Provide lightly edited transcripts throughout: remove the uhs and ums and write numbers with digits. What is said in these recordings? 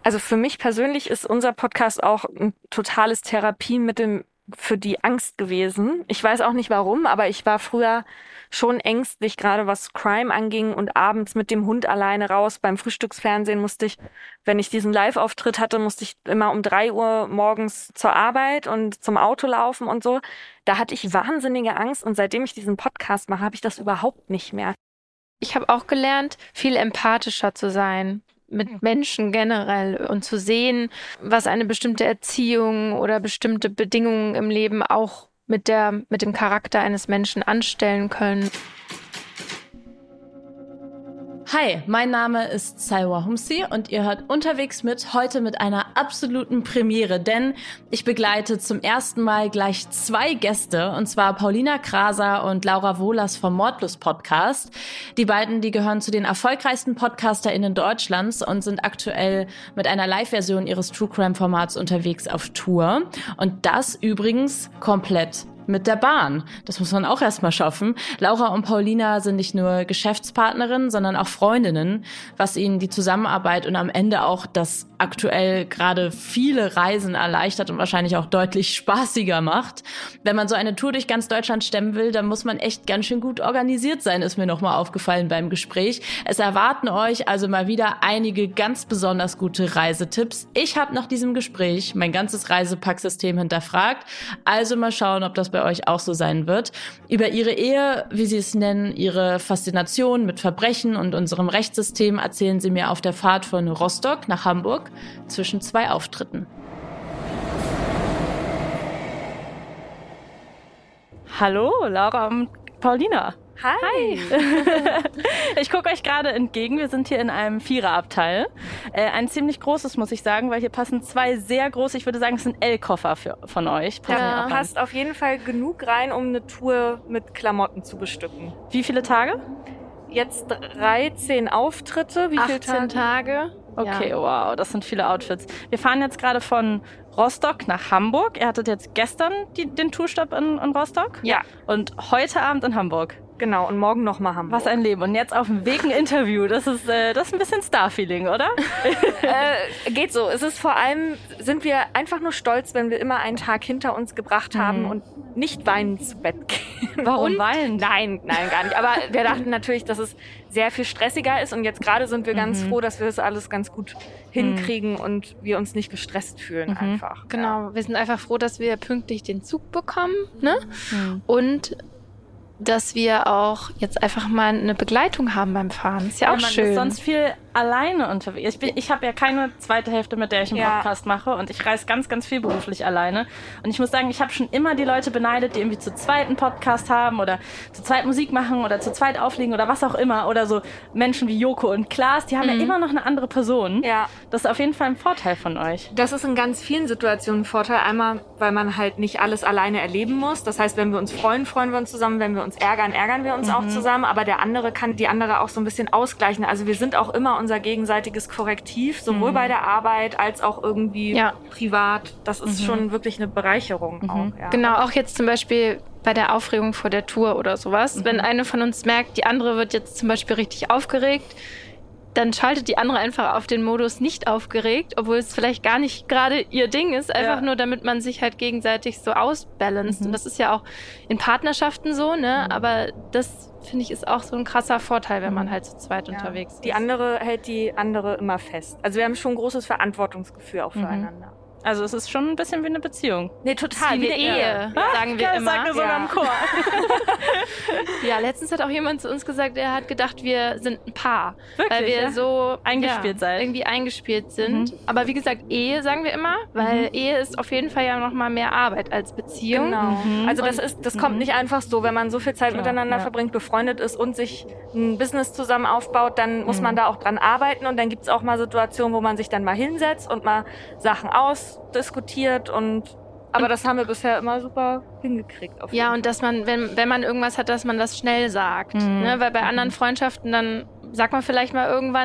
Also für mich persönlich ist unser Podcast auch ein totales Therapiemittel für die Angst gewesen. Ich weiß auch nicht warum, aber ich war früher schon ängstlich, gerade was Crime anging und abends mit dem Hund alleine raus. Beim Frühstücksfernsehen musste ich, wenn ich diesen Live-Auftritt hatte, musste ich immer um 3 Uhr morgens zur Arbeit und zum Auto laufen und so. Da hatte ich wahnsinnige Angst und seitdem ich diesen Podcast mache, habe ich das überhaupt nicht mehr. Ich habe auch gelernt, viel empathischer zu sein mit Menschen generell und zu sehen, was eine bestimmte Erziehung oder bestimmte Bedingungen im Leben auch mit dem Charakter eines Menschen anstellen können. Hi, mein Name ist Salwa Humsi und ihr hört Unterwegs heute mit einer absoluten Premiere, denn ich begleite zum ersten Mal gleich 2 Gäste, und zwar Paulina Kraser und Laura Wohlers vom Mordlust Podcast. Die beiden, die gehören zu den erfolgreichsten PodcasterInnen Deutschlands und sind aktuell mit einer Live-Version ihres True Crime Formats unterwegs auf Tour. Und das übrigens komplett mit der Bahn. Das muss man auch erstmal schaffen. Laura und Paulina sind nicht nur Geschäftspartnerinnen, sondern auch Freundinnen, was ihnen die Zusammenarbeit und am Ende auch das aktuell gerade viele Reisen erleichtert und wahrscheinlich auch deutlich spaßiger macht. Wenn man so eine Tour durch ganz Deutschland stemmen will, dann muss man echt ganz schön gut organisiert sein, ist mir nochmal aufgefallen beim Gespräch. Es erwarten euch also mal wieder einige ganz besonders gute Reisetipps. Ich habe nach diesem Gespräch mein ganzes Reisepacksystem hinterfragt, also mal schauen, ob das bei euch auch so sein wird. Über ihre Ehe, wie sie es nennen, ihre Faszination mit Verbrechen und unserem Rechtssystem erzählen sie mir auf der Fahrt von Rostock nach Hamburg zwischen 2 Auftritten. Hallo, Laura und Paulina. Hi! Ich gucke euch gerade entgegen. Wir sind hier in einem Viererabteil. Ein ziemlich großes, muss ich sagen, weil hier passen 2 sehr große, ich würde sagen, es sind L-Koffer von euch. Da passt auf jeden Fall genug rein, um eine Tour mit Klamotten zu bestücken. Wie viele Tage? Jetzt 13 Auftritte. Wie viele 18 Tage. Okay, ja. Wow, das sind viele Outfits. Wir fahren jetzt gerade von Rostock nach Hamburg. Ihr hattet jetzt gestern den Tourstopp in Rostock? Ja. Und heute Abend in Hamburg. Genau, und morgen nochmal Hamburg. Was ein Leben. Und jetzt auf dem Weg ein Interview. Das ist ein bisschen Star-Feeling, oder? Geht so. Es ist vor allem, sind wir einfach nur stolz, wenn wir immer einen Tag hinter uns gebracht haben und nicht weinend zu Bett gehen. Warum weinend? Nein, gar nicht. Aber wir dachten natürlich, dass es sehr viel stressiger ist. Und jetzt gerade sind wir ganz froh, dass wir das alles ganz gut hinkriegen und wir uns nicht gestresst fühlen einfach. Genau, wir sind einfach froh, dass wir pünktlich den Zug bekommen, ne? Und dass wir auch jetzt einfach mal eine Begleitung haben beim Fahren. Ist ja auch schön. Man ist sonst viel alleine unterwegs. Ich habe ja keine zweite Hälfte, mit der ich einen Podcast mache, und ich reise ganz, ganz viel beruflich alleine. Und ich muss sagen, ich habe schon immer die Leute beneidet, die irgendwie zu zweit einen Podcast haben oder zu zweit Musik machen oder zu zweit auflegen oder was auch immer. Oder so Menschen wie Joko und Klaas, die haben ja immer noch eine andere Person. Ja. Das ist auf jeden Fall ein Vorteil von euch. Das ist in ganz vielen Situationen ein Vorteil. Einmal, weil man halt nicht alles alleine erleben muss. Das heißt, wenn wir uns freuen, freuen wir uns zusammen. Wenn wir uns ärgern, ärgern wir uns auch zusammen. Aber der andere kann die andere auch so ein bisschen ausgleichen. Also wir sind auch immer unser gegenseitiges Korrektiv, sowohl bei der Arbeit als auch irgendwie privat. Das ist schon wirklich eine Bereicherung auch. Ja. Genau, auch jetzt zum Beispiel bei der Aufregung vor der Tour oder sowas. Wenn eine von uns merkt, die andere wird jetzt zum Beispiel richtig aufgeregt, dann schaltet die andere einfach auf den Modus nicht aufgeregt, obwohl es vielleicht gar nicht gerade ihr Ding ist, einfach nur damit man sich halt gegenseitig so ausbalanced. Und das ist ja auch in Partnerschaften so, ne? Aber das, finde ich, ist auch so ein krasser Vorteil, wenn man halt zu zweit unterwegs ist. Die andere hält die andere immer fest. Also wir haben schon ein großes Verantwortungsgefühl auch füreinander. Also es ist schon ein bisschen wie eine Beziehung. Nee, total. Wie eine Ehe, sagen wir immer. Sagen wir sogar im Chor. Ja, letztens hat auch jemand zu uns gesagt, er hat gedacht, wir sind ein Paar. Wirklich, weil wir so eingespielt seid. Irgendwie eingespielt sind. Aber wie gesagt, Ehe sagen wir immer, weil Ehe ist auf jeden Fall ja noch mal mehr Arbeit als Beziehung. Genau. Also das kommt nicht einfach so, wenn man so viel Zeit miteinander verbringt, befreundet ist und sich ein Business zusammen aufbaut, dann muss man da auch dran arbeiten, und dann gibt's auch mal Situationen, wo man sich dann mal hinsetzt und mal Sachen ausdiskutiert, aber das haben wir bisher immer super hingekriegt. Ja, und dass man, wenn man irgendwas hat, dass man das schnell sagt. Ne? Weil bei anderen Freundschaften, dann sagt man vielleicht mal irgendwann,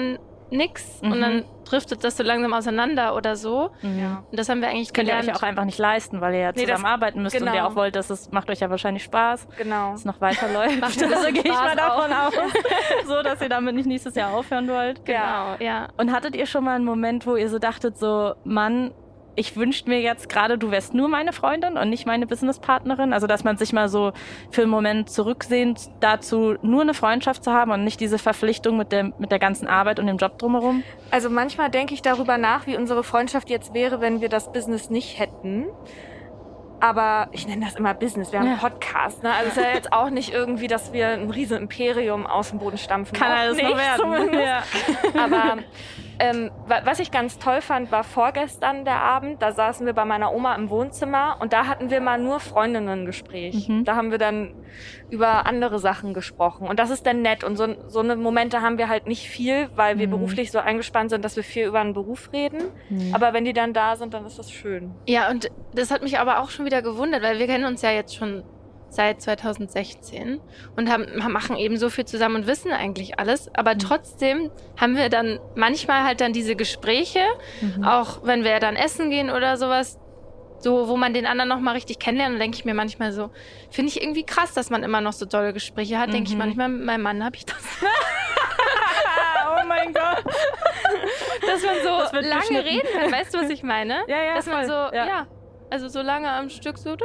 nix und dann driftet das so langsam auseinander oder so. Ja. Und das haben wir eigentlich könnt gelernt. ihr euch auch einfach nicht leisten, weil ihr ja zusammen arbeiten müsst und ihr auch wollt, dass es macht euch ja wahrscheinlich Spaß, dass es noch weiterläuft. Also gehe ich mal davon aus, so dass ihr damit nicht nächstes Jahr aufhören wollt. Genau, ja. Und hattet ihr schon mal einen Moment, wo ihr so dachtet, so, Mann, ich wünschte mir jetzt gerade, du wärst nur meine Freundin und nicht meine Businesspartnerin. Also, dass man sich mal so für einen Moment zurücksehnt dazu, nur eine Freundschaft zu haben und nicht diese Verpflichtung mit der ganzen Arbeit und dem Job drumherum. Also manchmal denke ich darüber nach, wie unsere Freundschaft jetzt wäre, wenn wir das Business nicht hätten. Aber ich nenne das immer Business. Wir haben einen Podcast. Ne? Also es ist ja jetzt auch nicht irgendwie, dass wir ein riesen Imperium aus dem Boden stampfen. Kann alles noch werden. Ja. Aber was ich ganz toll fand, war vorgestern der Abend. Da saßen wir bei meiner Oma im Wohnzimmer und da hatten wir mal nur Freundinnen-Gespräch. Da haben wir dann über andere Sachen gesprochen. Und das ist dann nett. Und so eine Momente haben wir halt nicht viel, weil wir beruflich so eingespannt sind, dass wir viel über einen Beruf reden. Aber wenn die dann da sind, dann ist das schön. Ja, und das hat mich aber auch schon wieder gewundert, weil wir kennen uns ja jetzt schon seit 2016 und machen eben so viel zusammen und wissen eigentlich alles. Aber trotzdem haben wir dann manchmal halt dann diese Gespräche, auch wenn wir dann essen gehen oder sowas, so, wo man den anderen noch mal richtig kennenlernt. Und denke ich mir manchmal so, finde ich irgendwie krass, dass man immer noch so tolle Gespräche hat. Denke ich manchmal, mit meinem Mann habe ich das. Oh mein Gott. Dass man so lange reden kann. Weißt du, was ich meine? Ja, dass man so, also so lange am Stück so.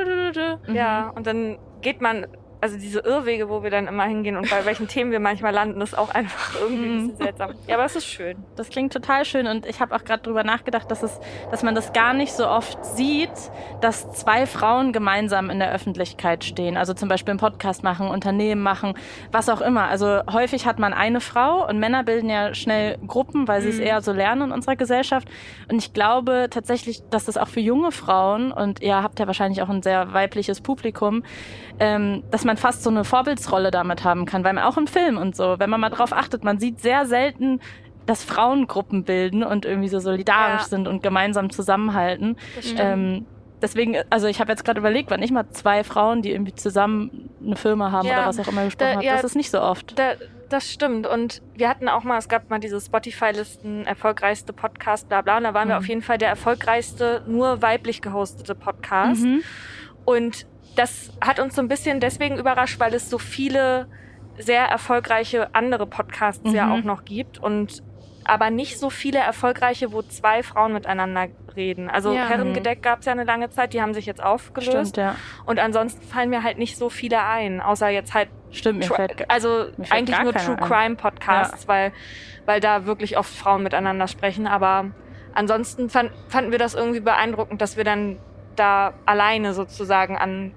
Ja, und dann geht man, also diese Irrwege, wo wir dann immer hingehen und bei welchen Themen wir manchmal landen, ist auch einfach irgendwie ein bisschen seltsam. Ja, aber es ist schön. Das klingt total schön und ich habe auch gerade drüber nachgedacht, dass man das gar nicht so oft sieht, dass zwei Frauen gemeinsam in der Öffentlichkeit stehen. Also zum Beispiel einen Podcast machen, Unternehmen machen, was auch immer. Also häufig hat man eine Frau und Männer bilden ja schnell Gruppen, weil sie es eher so lernen in unserer Gesellschaft. Und ich glaube tatsächlich, dass das auch für junge Frauen, und ihr habt ja wahrscheinlich auch ein sehr weibliches Publikum, dass man fast so eine Vorbildsrolle damit haben kann, weil man auch im Film und so, wenn man mal drauf achtet, man sieht sehr selten, dass Frauen Gruppen bilden und irgendwie so solidarisch sind und gemeinsam zusammenhalten. Deswegen, also ich habe jetzt gerade überlegt, wann ich mal zwei Frauen, die irgendwie zusammen eine Firma haben oder was auch immer gesprochen habe. Das ist nicht so oft. Das stimmt. Und wir hatten auch mal, es gab mal diese Spotify-Listen, erfolgreichste Podcast, bla bla. Und da waren wir auf jeden Fall der erfolgreichste, nur weiblich gehostete Podcast. Und das hat uns so ein bisschen deswegen überrascht, weil es so viele sehr erfolgreiche andere Podcasts ja auch noch gibt und aber nicht so viele erfolgreiche, wo zwei Frauen miteinander reden. Also Herrengedeck gab es ja eine lange Zeit, die haben sich jetzt aufgelöst. Stimmt, ja. Und ansonsten fallen mir halt nicht so viele ein, außer jetzt halt mir fällt eigentlich nur True Crime Podcasts, weil da wirklich oft Frauen miteinander sprechen. Aber ansonsten fanden wir das irgendwie beeindruckend, dass wir dann da alleine sozusagen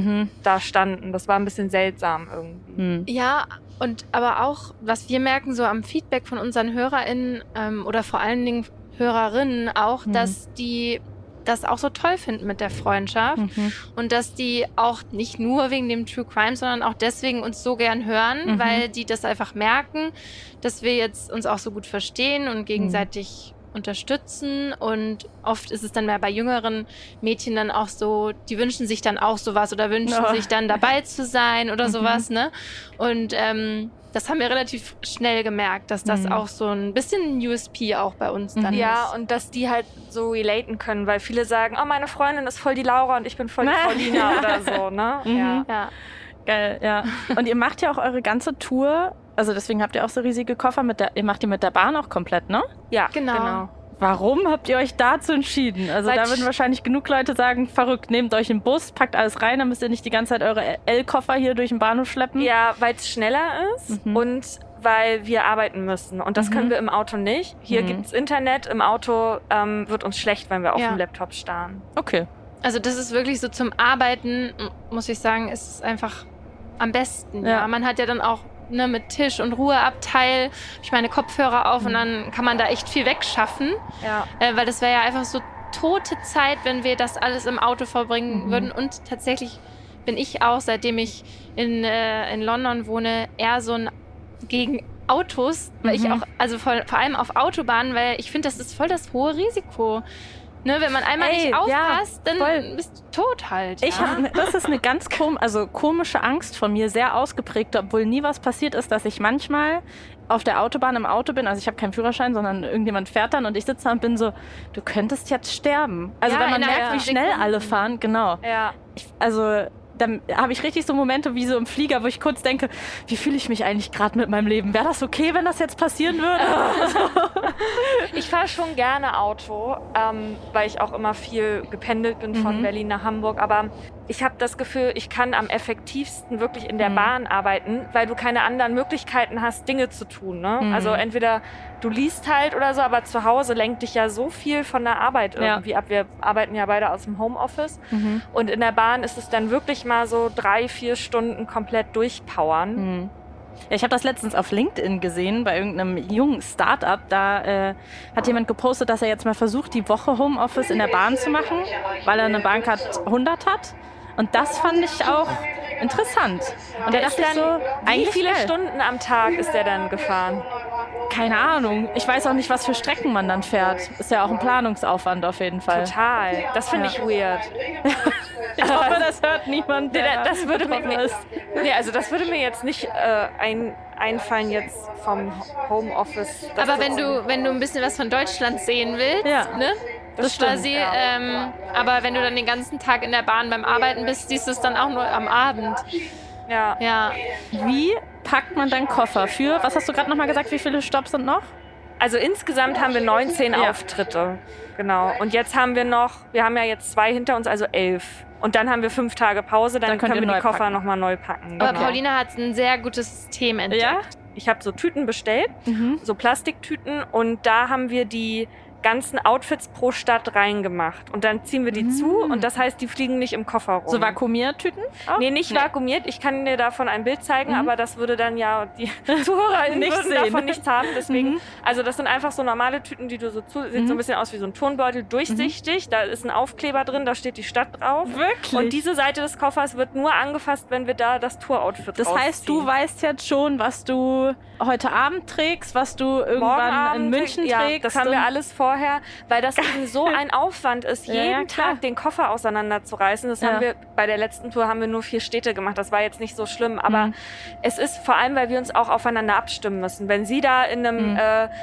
da standen. Das war ein bisschen seltsam irgendwie. Ja, und aber auch, was wir merken so am Feedback von unseren HörerInnen oder vor allen Dingen Hörerinnen auch, dass die das auch so toll finden mit der Freundschaft und dass die auch nicht nur wegen dem True Crime, sondern auch deswegen uns so gern hören, weil die das einfach merken, dass wir jetzt uns auch so gut verstehen und gegenseitig unterstützen und oft ist es dann mehr bei jüngeren Mädchen dann auch so, die wünschen sich dann auch sowas oder wünschen sich dann dabei zu sein oder sowas, ne? Und das haben wir relativ schnell gemerkt, dass das auch so ein bisschen ein USP auch bei uns dann ist. Ja, und dass die halt so relaten können, weil viele sagen, oh, meine Freundin ist voll die Laura und ich bin voll die Paulina oder so, ne? Ja. Geil, ja. Und ihr macht ja auch eure ganze Tour, also deswegen habt ihr auch so riesige Koffer, ihr macht die mit der Bahn auch komplett, ne? Ja, genau. Warum habt ihr euch dazu entschieden? Also da würden wahrscheinlich genug Leute sagen, verrückt, nehmt euch einen Bus, packt alles rein, dann müsst ihr nicht die ganze Zeit eure L-Koffer hier durch den Bahnhof schleppen. Ja, weil es schneller ist und weil wir arbeiten müssen. Und das können wir im Auto nicht. Hier gibt's Internet, im Auto wird uns schlecht, wenn wir auf dem Laptop starren. Okay. Also das ist wirklich so zum Arbeiten, muss ich sagen, ist es einfach am besten. Ja. Man hat ja dann auch mit Tisch und Ruheabteil, ich meine Kopfhörer auf und dann kann man da echt viel wegschaffen. Ja. Weil das wäre ja einfach so tote Zeit, wenn wir das alles im Auto verbringen würden. Und tatsächlich bin ich auch, seitdem ich in London wohne, eher so ein gegen Autos, weil ich auch, also vor allem auf Autobahnen, weil ich finde, das ist voll das hohe Risiko. Ne, wenn man einmal nicht aufpasst, dann bist du tot halt. Ja? Das ist eine ganz komische Angst von mir, sehr ausgeprägt, obwohl nie was passiert ist, dass ich manchmal auf der Autobahn im Auto bin, also ich habe keinen Führerschein, sondern irgendjemand fährt dann und ich sitze da und bin so, du könntest jetzt sterben. Also wenn man merkt, wie schnell alle fahren, genau. Ja. Dann habe ich richtig so Momente wie so im Flieger, wo ich kurz denke, wie fühle ich mich eigentlich gerade mit meinem Leben? Wäre das okay, wenn das jetzt passieren würde? Ich fahre schon gerne Auto, weil ich auch immer viel gependelt bin von Berlin nach Hamburg. Aber ich habe das Gefühl, ich kann am effektivsten wirklich in der Bahn arbeiten, weil du keine anderen Möglichkeiten hast, Dinge zu tun. Ne? Also entweder du liest halt oder so, aber zu Hause lenkt dich ja so viel von der Arbeit irgendwie ab. Wir arbeiten ja beide aus dem Homeoffice. Und in der Bahn ist es dann wirklich mal so 3-4 Stunden komplett durchpowern. Ja, ich habe das letztens auf LinkedIn gesehen, bei irgendeinem jungen Start-up. Da hat jemand gepostet, dass er jetzt mal versucht, die Woche Homeoffice in der Bahn zu machen, weil er eine Bahncard 100 hat. Und das fand ich auch interessant. Und der ist dann, wie viele Stunden am Tag ist der dann gefahren? Keine Ahnung. Ich weiß auch nicht, was für Strecken man dann fährt. Ist ja auch ein Planungsaufwand auf jeden Fall. Total. Das finde ich weird. Ich hoffe, das hört niemand, der das würde mir jetzt nicht einfallen jetzt vom Homeoffice. Aber wenn du ein bisschen was von Deutschland sehen willst, ne? Das stimmt. Quasi, aber wenn du dann den ganzen Tag in der Bahn beim Arbeiten bist, siehst du es dann auch nur am Abend. Ja. Wie packt man dann Koffer für, was hast du gerade nochmal gesagt, wie viele Stopps sind noch? Also insgesamt haben wir 19 Auftritte. Genau. Und jetzt haben wir haben ja jetzt 2 hinter uns, also 11. Und dann haben wir 5 Tage Pause, dann können wir die Koffer nochmal neu packen. Aber Paulina hat ein sehr gutes System entdeckt. Ja? Ich habe so Tüten bestellt, so Plastiktüten, und da haben wir die ganzen Outfits pro Stadt reingemacht. Und dann ziehen wir die zu und das heißt, die fliegen nicht im Koffer rum. So Vakuumiertüten? Nee, nicht vakuumiert. Ich kann dir davon ein Bild zeigen, aber das würde dann ja die ZuhörerInnen würden davon nichts haben. Deswegen, also das sind einfach so normale Tüten, die du so sieht so ein bisschen aus wie so ein Turnbeutel, durchsichtig. Da ist ein Aufkleber drin, da steht die Stadt drauf. Wirklich? Und diese Seite des Koffers wird nur angefasst, wenn wir da das Tour-Outfit Das heißt, du weißt jetzt schon, was du heute Abend trägst, was du irgendwann in München trägst. Ja, das haben wir alles vorher, weil das eben so ein Aufwand ist, jeden Tag den Koffer auseinanderzureißen. Das haben wir bei der letzten Tour haben wir nur 4 Städte gemacht. Das war jetzt nicht so schlimm, aber es ist vor allem, weil wir uns auch aufeinander abstimmen müssen. Wenn sie da in einem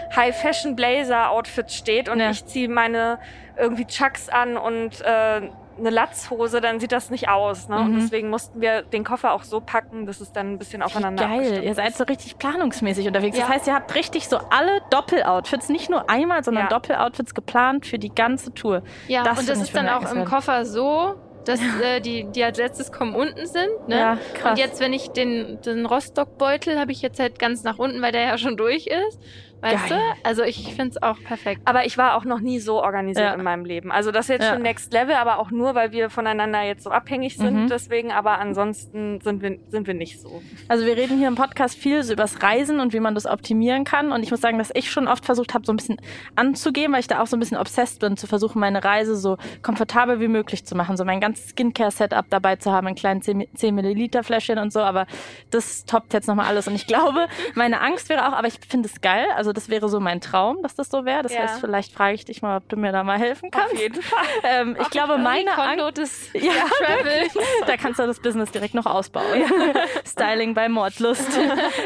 High-Fashion-Blazer-Outfit steht und ich ziehe meine irgendwie Chucks an und eine Latzhose, dann sieht das nicht aus. Ne? Und deswegen mussten wir den Koffer auch so packen, dass es dann ein bisschen aufeinander Geil, ihr seid so richtig planungsmäßig unterwegs. Das heißt, ihr habt richtig so alle Doppeloutfits, nicht nur einmal, sondern Doppeloutfits geplant für die ganze Tour. Ja, und das ist dann auch im Koffer so, dass die als letztes kommen unten sind. Ne? Ja, krass. Und jetzt, wenn ich den Rostock-Beutel habe ich jetzt halt ganz nach unten, weil der ja schon durch ist. Weißt du? Also ich finde es auch perfekt. Aber ich war auch noch nie so organisiert in meinem Leben. Also das ist jetzt schon Next Level, aber auch nur, weil wir voneinander jetzt so abhängig sind. Deswegen, aber ansonsten sind wir nicht so. Also wir reden hier im Podcast viel so übers Reisen und wie man das optimieren kann. Und ich muss sagen, dass ich schon oft versucht habe, so ein bisschen anzugehen, weil ich da auch so ein bisschen obsessed bin, zu versuchen, meine Reise so komfortabel wie möglich zu machen. So mein ganzes Skincare-Setup dabei zu haben, in kleinen 10 Milliliter Fläschchen und so. Aber das toppt jetzt nochmal alles. Und ich glaube, meine Angst wäre auch, aber ich finde es geil. Also das wäre so mein Traum, dass das so wäre. Das heißt, vielleicht frage ich dich mal, ob du mir da mal helfen kannst. Auf jeden Fall. Ich glaube, meine Angst des Travel. Da kannst du das Business direkt noch ausbauen. Styling bei Mordlust.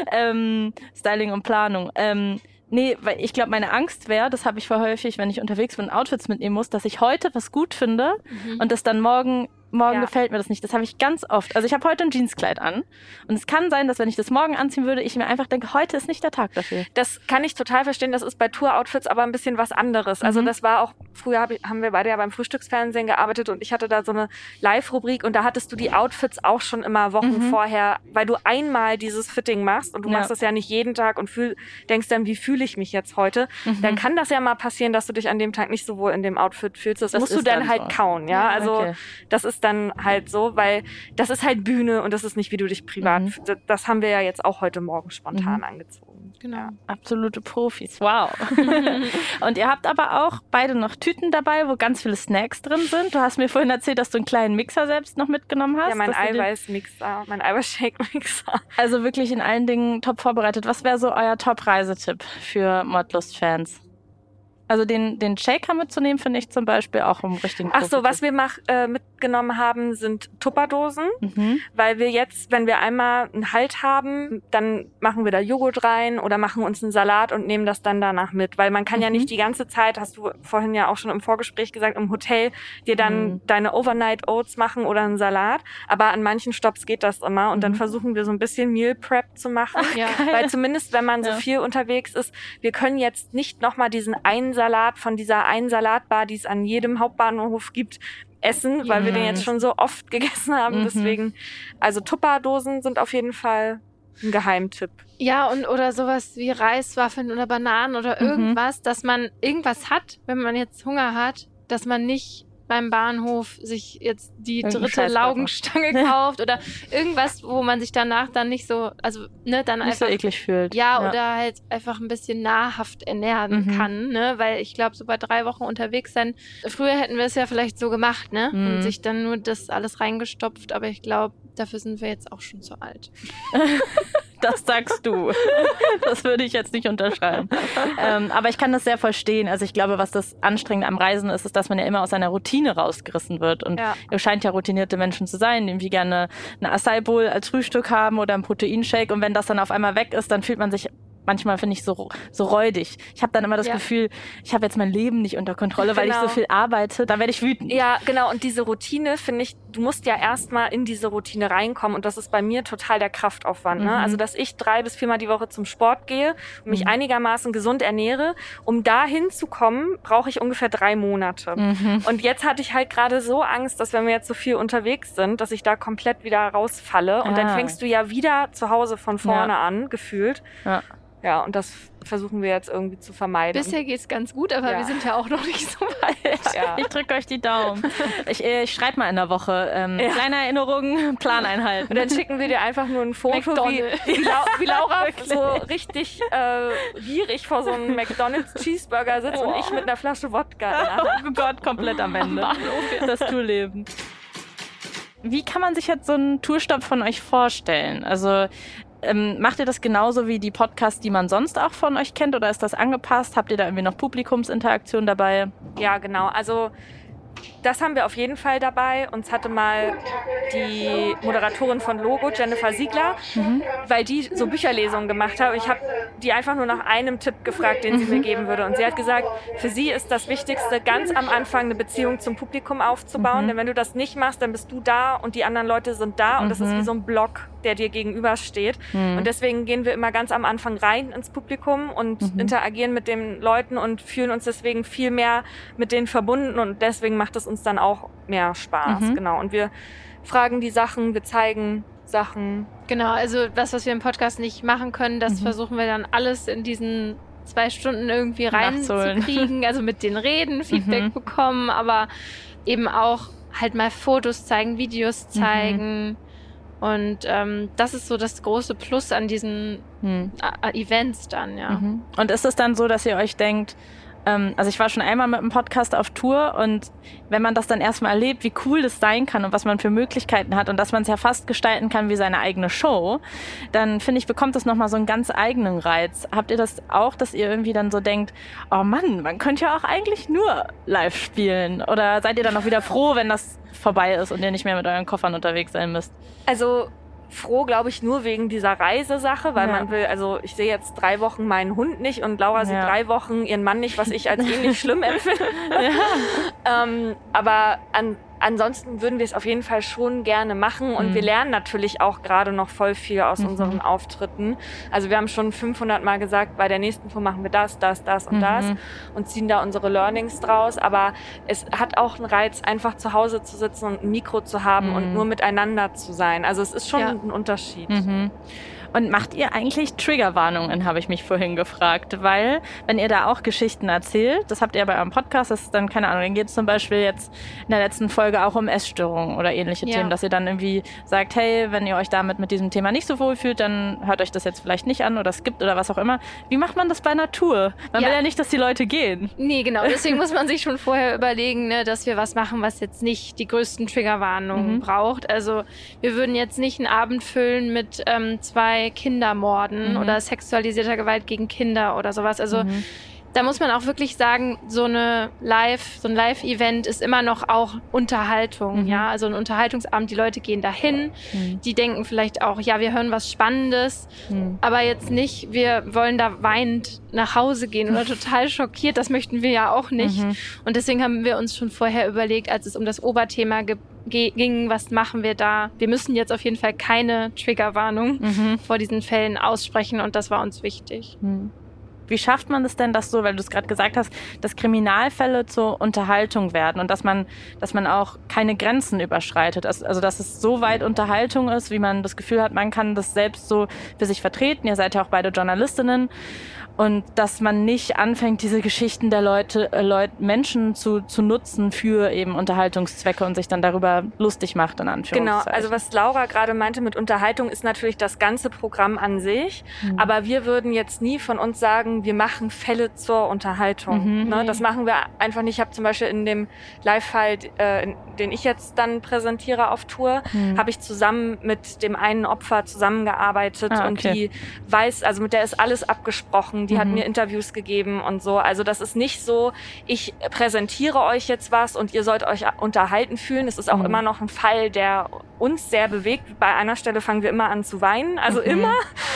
Styling und Planung. Nee, weil ich glaube, meine Angst wäre, das habe ich voll häufig, wenn ich unterwegs bin und Outfits mitnehmen muss, dass ich heute was gut finde und das dann morgen gefällt mir das nicht. Das habe ich ganz oft. Also ich habe heute ein Jeanskleid an und es kann sein, dass wenn ich das morgen anziehen würde, ich mir einfach denke, heute ist nicht der Tag dafür. Das kann ich total verstehen. Das ist bei Tour-Outfits aber ein bisschen was anderes. Also das war auch, früher haben wir beide ja beim Frühstücksfernsehen gearbeitet und ich hatte da so eine Live-Rubrik und da hattest du die Outfits auch schon immer Wochen vorher, weil du einmal dieses Fitting machst und du machst das ja nicht jeden Tag und denkst dann, wie fühle ich mich jetzt heute? Dann kann das ja mal passieren, dass du dich an dem Tag nicht so wohl in dem Outfit fühlst. Das musst du dann halt kauen, ja? Also das ist dann halt so, weil das ist halt Bühne und das ist nicht, wie du dich privat, das haben wir ja jetzt auch heute Morgen spontan angezogen. Genau. Ja. Absolute Profis, wow. Und ihr habt aber auch beide noch Tüten dabei, wo ganz viele Snacks drin sind. Du hast mir vorhin erzählt, dass du einen kleinen Mixer selbst noch mitgenommen hast. Ja, mein Eiweißmixer, mein Eiweißshake-Mixer. Also wirklich in allen Dingen top vorbereitet. Was wäre so euer Top-Reisetipp für Mordlust-Fans? Also den Shaker mitzunehmen, finde ich zum Beispiel auch im richtigen Ach so, was wir mitgenommen haben, sind Tupperdosen, weil wir jetzt, wenn wir einmal einen Halt haben, dann machen wir da Joghurt rein oder machen uns einen Salat und nehmen das dann danach mit, weil man kann ja nicht die ganze Zeit, hast du vorhin ja auch schon im Vorgespräch gesagt, im Hotel dir dann deine Overnight Oats machen oder einen Salat, aber an manchen Stopps geht das immer und dann versuchen wir so ein bisschen Meal Prep zu machen, weil zumindest wenn man so viel unterwegs ist, wir können jetzt nicht nochmal diesen einen Salat von dieser einen Salatbar, die es an jedem Hauptbahnhof gibt, essen, weil wir den jetzt schon so oft gegessen haben. Deswegen, also Tupperdosen sind auf jeden Fall ein Geheimtipp. Ja, oder sowas wie Reiswaffeln oder Bananen oder irgendwas, dass man irgendwas hat, wenn man jetzt Hunger hat, dass man nicht beim Bahnhof sich jetzt die dritte Laugenstange kauft oder irgendwas, wo man sich danach dann nicht so, also ne, dann nicht einfach so eklig fühlt. Ja, oder halt einfach ein bisschen nahrhaft ernähren kann, ne, weil ich glaube, so bei 3 Wochen unterwegs sein, früher hätten wir es ja vielleicht so gemacht, ne, und sich dann nur das alles reingestopft, aber ich glaube, dafür sind wir jetzt auch schon zu alt. Das sagst du. Das würde ich jetzt nicht unterschreiben. Aber ich kann das sehr verstehen. Also ich glaube, was das Anstrengende am Reisen ist, ist, dass man ja immer aus seiner Routine rausgerissen wird. Und ihr scheint ja routinierte Menschen zu sein, die irgendwie gerne eine Acai Bowl als Frühstück haben oder einen Proteinshake. Und wenn das dann auf einmal weg ist, dann fühlt man sich manchmal, finde ich, so räudig. Ich habe dann immer das Gefühl, ich habe jetzt mein Leben nicht unter Kontrolle, weil ich so viel arbeite. Da werde ich wütend. Ja, genau. Und diese Routine, finde ich, du musst ja erstmal in diese Routine reinkommen. Und das ist bei mir total der Kraftaufwand. Ne? Also, dass ich 3 bis 4 Mal die Woche zum Sport gehe und mich einigermaßen gesund ernähre. Um da hinzukommen, brauche ich ungefähr 3 Monate. Und jetzt hatte ich halt gerade so Angst, dass wenn wir jetzt so viel unterwegs sind, dass ich da komplett wieder rausfalle. Und dann fängst du ja wieder zu Hause von vorne an, gefühlt. Ja, und das versuchen wir jetzt irgendwie zu vermeiden. Bisher geht's ganz gut, aber wir sind ja auch noch nicht so weit. Ich drücke euch die Daumen. Ich schreibe mal in der Woche. Kleine Erinnerungen, Plan einhalten. Und dann schicken wir dir einfach nur ein Foto, wie Laura so richtig gierig vor so einem McDonald's Cheeseburger sitzt und ich mit einer Flasche Wodka. Oh Gott, komplett am Ende. Das Tourleben. Wie kann man sich jetzt so einen Tourstopp von euch vorstellen? Also macht ihr das genauso wie die Podcasts, die man sonst auch von euch kennt, oder ist das angepasst? Habt ihr da irgendwie noch Publikumsinteraktion dabei? Ja, genau. Also das haben wir auf jeden Fall dabei. Uns hatte mal die Moderatorin von Logo, Jennifer Siegler, weil die so Bücherlesungen gemacht hat. Ich habe die einfach nur nach einem Tipp gefragt, den sie mir geben würde. Und sie hat gesagt, für sie ist das Wichtigste, ganz am Anfang eine Beziehung zum Publikum aufzubauen. Denn wenn du das nicht machst, dann bist du da und die anderen Leute sind da. Und das ist wie so ein Block, der dir gegenübersteht. Und deswegen gehen wir immer ganz am Anfang rein ins Publikum und interagieren mit den Leuten und fühlen uns deswegen viel mehr mit denen verbunden. Und deswegen macht es uns dann auch mehr Spaß. Genau. Und wir fragen die Sachen, wir zeigen Sachen. Genau, also das, was wir im Podcast nicht machen können, das versuchen wir dann alles in diesen 2 Stunden irgendwie reinzukriegen. Also mit den Reden, Feedback bekommen, aber eben auch halt mal Fotos zeigen, Videos zeigen. Und das ist so das große Plus an diesen Events dann, ja. Und ist es dann so, dass ihr euch denkt, also ich war schon einmal mit einem Podcast auf Tour und wenn man das dann erstmal erlebt, wie cool das sein kann und was man für Möglichkeiten hat und dass man es ja fast gestalten kann wie seine eigene Show, dann finde ich, bekommt das nochmal so einen ganz eigenen Reiz. Habt ihr das auch, dass ihr irgendwie dann so denkt, oh Mann, man könnte ja auch eigentlich nur live spielen? Oder seid ihr dann auch wieder froh, wenn das vorbei ist und ihr nicht mehr mit euren Koffern unterwegs sein müsst? Also froh, glaube ich, nur wegen dieser Reisesache, weil man will, also ich sehe jetzt 3 Wochen meinen Hund nicht und Laura sieht 3 Wochen ihren Mann nicht, was ich als ähnlich schlimm empfinde. Aber ansonsten würden wir es auf jeden Fall schon gerne machen und wir lernen natürlich auch gerade noch voll viel aus unseren Auftritten. Also wir haben schon 500 Mal gesagt, bei der nächsten Tour machen wir das und das und ziehen da unsere Learnings draus. Aber es hat auch einen Reiz, einfach zu Hause zu sitzen und ein Mikro zu haben und nur miteinander zu sein. Also es ist schon ein Unterschied. Und macht ihr eigentlich Triggerwarnungen, habe ich mich vorhin gefragt, weil wenn ihr da auch Geschichten erzählt, das habt ihr bei eurem Podcast, das ist dann, keine Ahnung, dann geht es zum Beispiel jetzt in der letzten Folge auch um Essstörungen oder ähnliche Themen, dass ihr dann irgendwie sagt, hey, wenn ihr euch damit mit diesem Thema nicht so wohl fühlt, dann hört euch das jetzt vielleicht nicht an oder skippt oder was auch immer. Wie macht man das bei einer Tour? Man will ja nicht, dass die Leute gehen. Nee, genau. Deswegen muss man sich schon vorher überlegen, ne, dass wir was machen, was jetzt nicht die größten Triggerwarnungen braucht. Also wir würden jetzt nicht einen Abend füllen mit 2 Kindermorden oder sexualisierter Gewalt gegen Kinder oder sowas. Also da muss man auch wirklich sagen, so ein Live-Event ist immer noch auch Unterhaltung, ja, also ein Unterhaltungsabend, die Leute gehen dahin, die denken vielleicht auch, ja, wir hören was Spannendes, aber jetzt nicht, wir wollen da weinend nach Hause gehen oder total schockiert, das möchten wir ja auch nicht. Und deswegen haben wir uns schon vorher überlegt, als es um das Oberthema ging, was machen wir da? Wir müssen jetzt auf jeden Fall keine Triggerwarnung vor diesen Fällen aussprechen und das war uns wichtig. Wie schafft man es denn, dass so, weil du es gerade gesagt hast, dass Kriminalfälle zur Unterhaltung werden und dass man auch keine Grenzen überschreitet? Also dass es so weit Unterhaltung ist, wie man das Gefühl hat, man kann das selbst so für sich vertreten. Ihr seid ja auch beide Journalistinnen. Und dass man nicht anfängt, diese Geschichten der Menschen zu nutzen für eben Unterhaltungszwecke und sich dann darüber lustig macht, in Anführungszeichen. Genau, also was Laura gerade meinte mit Unterhaltung ist natürlich das ganze Programm an sich. Aber wir würden jetzt nie von uns sagen, wir machen Fälle zur Unterhaltung. Ne? Das machen wir einfach nicht. Ich habe zum Beispiel in dem Live-Fall, den ich jetzt dann präsentiere auf Tour, habe ich zusammen mit dem einen Opfer zusammengearbeitet und die weiß, also mit der ist alles abgesprochen. Die hat mir Interviews gegeben und so. Also das ist nicht so, ich präsentiere euch jetzt was und ihr sollt euch unterhalten fühlen. Es ist auch immer noch ein Fall, der uns sehr bewegt. Bei einer Stelle fangen wir immer an zu weinen, also immer.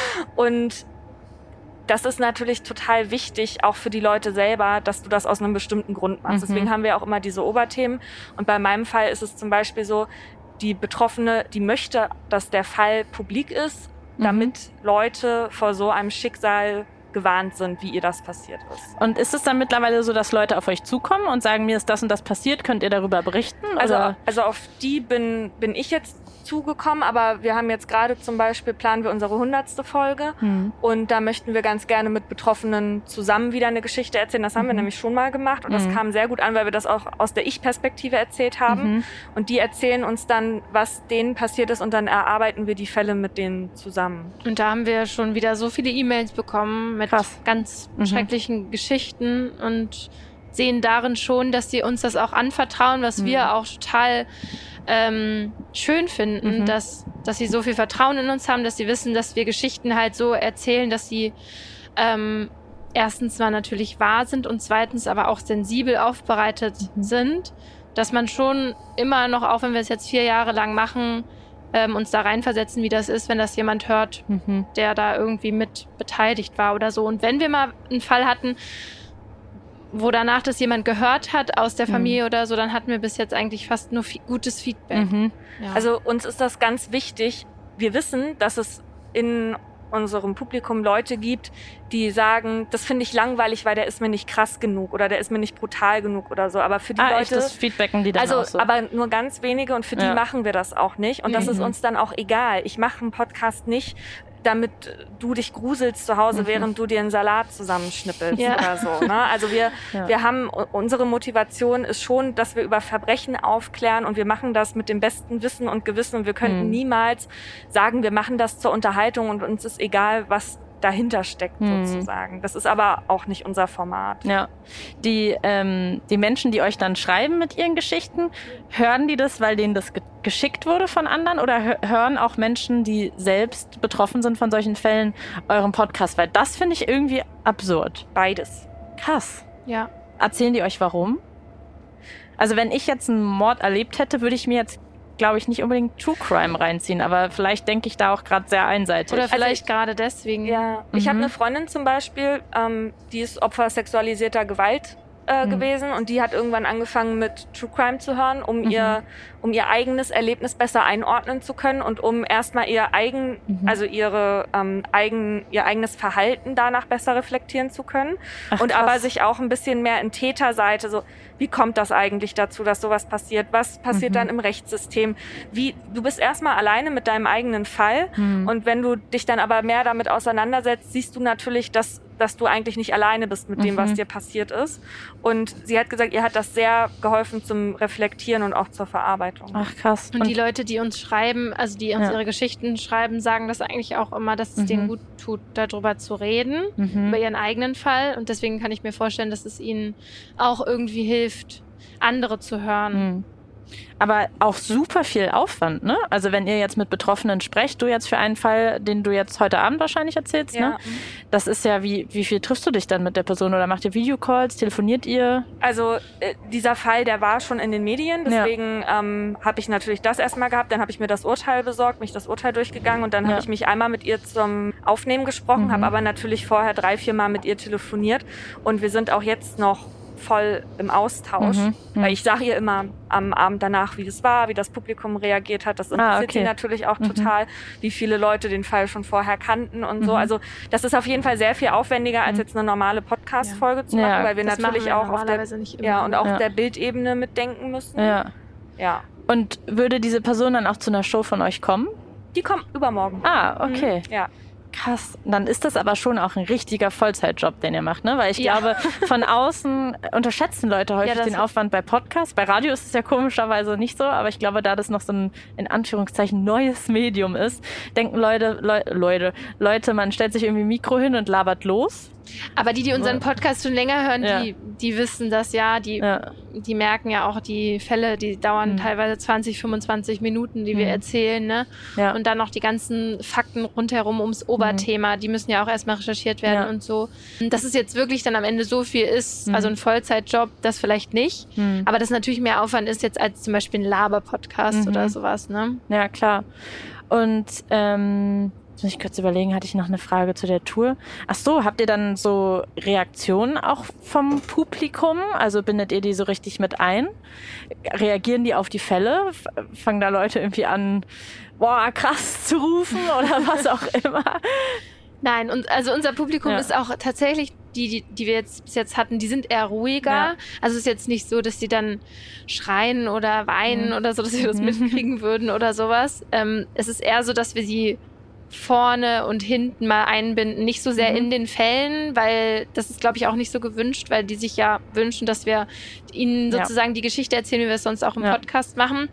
Und das ist natürlich total wichtig, auch für die Leute selber, dass du das aus einem bestimmten Grund machst. Deswegen haben wir auch immer diese Oberthemen. Und bei meinem Fall ist es zum Beispiel so, die Betroffene, die möchte, dass der Fall publik ist, damit Leute vor so einem Schicksal gewarnt sind, wie ihr das passiert ist. Und ist es dann mittlerweile so, dass Leute auf euch zukommen und sagen, mir ist das und das passiert, könnt ihr darüber berichten? Oder? Also auf die bin ich jetzt zugekommen, aber wir haben jetzt gerade zum Beispiel, planen wir unsere 100. Folge und da möchten wir ganz gerne mit Betroffenen zusammen wieder eine Geschichte erzählen. Das haben wir nämlich schon mal gemacht und das kam sehr gut an, weil wir das auch aus der Ich-Perspektive erzählt haben und die erzählen uns dann, was denen passiert ist und dann erarbeiten wir die Fälle mit denen zusammen. Und da haben wir schon wieder so viele E-Mails bekommen mit ganz schrecklichen Geschichten und sehen darin schon, dass sie uns das auch anvertrauen, was wir auch total schön finden, dass sie so viel Vertrauen in uns haben, dass sie wissen, dass wir Geschichten halt so erzählen, dass sie erstens mal natürlich wahr sind und zweitens aber auch sensibel aufbereitet sind, dass man schon immer noch, auch wenn wir es jetzt 4 Jahre lang machen, uns da reinversetzen, wie das ist, wenn das jemand hört, der da irgendwie mit beteiligt war oder so. Und wenn wir mal einen Fall hatten, wo danach das jemand gehört hat aus der Familie oder so, dann hatten wir bis jetzt eigentlich fast nur gutes Feedback. Ja. Also uns ist das ganz wichtig. Wir wissen, dass es in unserem Publikum Leute gibt, die sagen, das finde ich langweilig, weil der ist mir nicht krass genug oder der ist mir nicht brutal genug oder so. Aber für die Leute, echt, das feedbacken die dann also auch so. Aber nur ganz wenige und für die machen wir das auch nicht. Und das ist uns dann auch egal. Ich mache einen Podcast nicht, damit du dich gruselst zu Hause, während du dir einen Salat zusammenschnippelst oder so. Ne? Also wir haben, unsere Motivation ist schon, dass wir über Verbrechen aufklären und wir machen das mit dem besten Wissen und Gewissen und wir könnten niemals sagen, wir machen das zur Unterhaltung und uns ist egal, was dahinter steckt sozusagen. Das ist aber auch nicht unser Format. Ja. Die Menschen, die euch dann schreiben mit ihren Geschichten, hören die das, weil denen das geschickt wurde von anderen oder hören auch Menschen, die selbst betroffen sind von solchen Fällen, euren Podcast? Weil das finde ich irgendwie absurd. Beides. Krass. Ja. Erzählen die euch warum? Also wenn ich jetzt einen Mord erlebt hätte, würde ich mir jetzt, glaube ich, nicht unbedingt True Crime reinziehen, aber vielleicht denke ich da auch gerade sehr einseitig. Oder vielleicht gerade deswegen. Ja, ich habe eine Freundin zum Beispiel, die ist Opfer sexualisierter Gewalt gewesen und die hat irgendwann angefangen mit True Crime zu hören, um ihr eigenes Erlebnis besser einordnen zu können und um erstmal ihr eigenes Verhalten danach besser reflektieren zu können. Und aber sich auch ein bisschen mehr in Täterseite, so wie kommt das eigentlich dazu, dass sowas passiert? Was passiert dann im Rechtssystem? Du bist erstmal alleine mit deinem eigenen Fall und wenn du dich dann aber mehr damit auseinandersetzt, siehst du natürlich, dass du eigentlich nicht alleine bist mit dem, was dir passiert ist. Und sie hat gesagt, ihr hat das sehr geholfen zum Reflektieren und auch zur Verarbeitung. Ach krass. Und die Leute, die uns schreiben, also die uns ihre Geschichten schreiben, sagen das eigentlich auch immer, dass es denen gut tut, darüber zu reden, über ihren eigenen Fall. Und deswegen kann ich mir vorstellen, dass es ihnen auch irgendwie hilft, andere zu hören. Aber auch super viel Aufwand, ne? Also wenn ihr jetzt mit Betroffenen sprecht, du jetzt für einen Fall, den du jetzt heute Abend wahrscheinlich erzählst, ne? Das ist ja, wie viel triffst du dich dann mit der Person oder macht ihr Videocalls, telefoniert ihr? Also dieser Fall, der war schon in den Medien, deswegen habe ich natürlich das erstmal gehabt, dann habe ich mir das Urteil besorgt, mich das Urteil durchgegangen und dann habe ich mich einmal mit ihr zum Aufnehmen gesprochen, habe aber natürlich vorher 3-4 Mal mit ihr telefoniert und wir sind auch jetzt noch voll im Austausch, weil ich sage ihr immer am Abend danach, wie das war, wie das Publikum reagiert hat. Das interessiert sie natürlich auch total, wie viele Leute den Fall schon vorher kannten und so. Also das ist auf jeden Fall sehr viel aufwendiger, als jetzt eine normale Podcast-Folge zu machen, weil wir natürlich auch auf der Bildebene mitdenken müssen. Ja. Und würde diese Person dann auch zu einer Show von euch kommen? Die kommt übermorgen. Ah, okay. Ja. Krass. Dann ist das aber schon auch ein richtiger Vollzeitjob, den ihr macht, ne? Weil ich glaube, von außen unterschätzen Leute häufig den Aufwand bei Podcasts. Bei Radio ist es ja komischerweise nicht so, aber ich glaube, da das noch so ein, in Anführungszeichen, neues Medium ist, denken Leute, man stellt sich irgendwie ein Mikro hin und labert los. Aber die unseren Podcast schon länger hören, die wissen das die merken ja auch die Fälle, die dauern teilweise 20, 25 Minuten, die wir erzählen, ne? Ja. Und dann noch die ganzen Fakten rundherum ums Oberthema, die müssen ja auch erstmal recherchiert werden und so. Dass es jetzt wirklich dann am Ende so viel ist, also ein Vollzeitjob, das vielleicht nicht, aber das natürlich mehr Aufwand ist jetzt als zum Beispiel ein Laber-Podcast oder sowas, ne? Ja, klar. Und muss ich kurz überlegen, hatte ich noch eine Frage zu der Tour? Ach so, habt ihr dann so Reaktionen auch vom Publikum? Also bindet ihr die so richtig mit ein? Reagieren die auf die Fälle? Fangen da Leute irgendwie an, boah, krass zu rufen oder was auch immer? Nein, und also unser Publikum ist auch tatsächlich, die wir jetzt bis jetzt hatten, die sind eher ruhiger. Ja. Also es ist jetzt nicht so, dass die dann schreien oder weinen oder so, dass wir das mitkriegen würden oder sowas. Es ist eher so, dass wir sie vorne und hinten mal einbinden, nicht so sehr in den Fällen, weil das ist, glaube ich, auch nicht so gewünscht, weil die sich ja wünschen, dass wir ihnen sozusagen die Geschichte erzählen, wie wir es sonst auch im Podcast machen.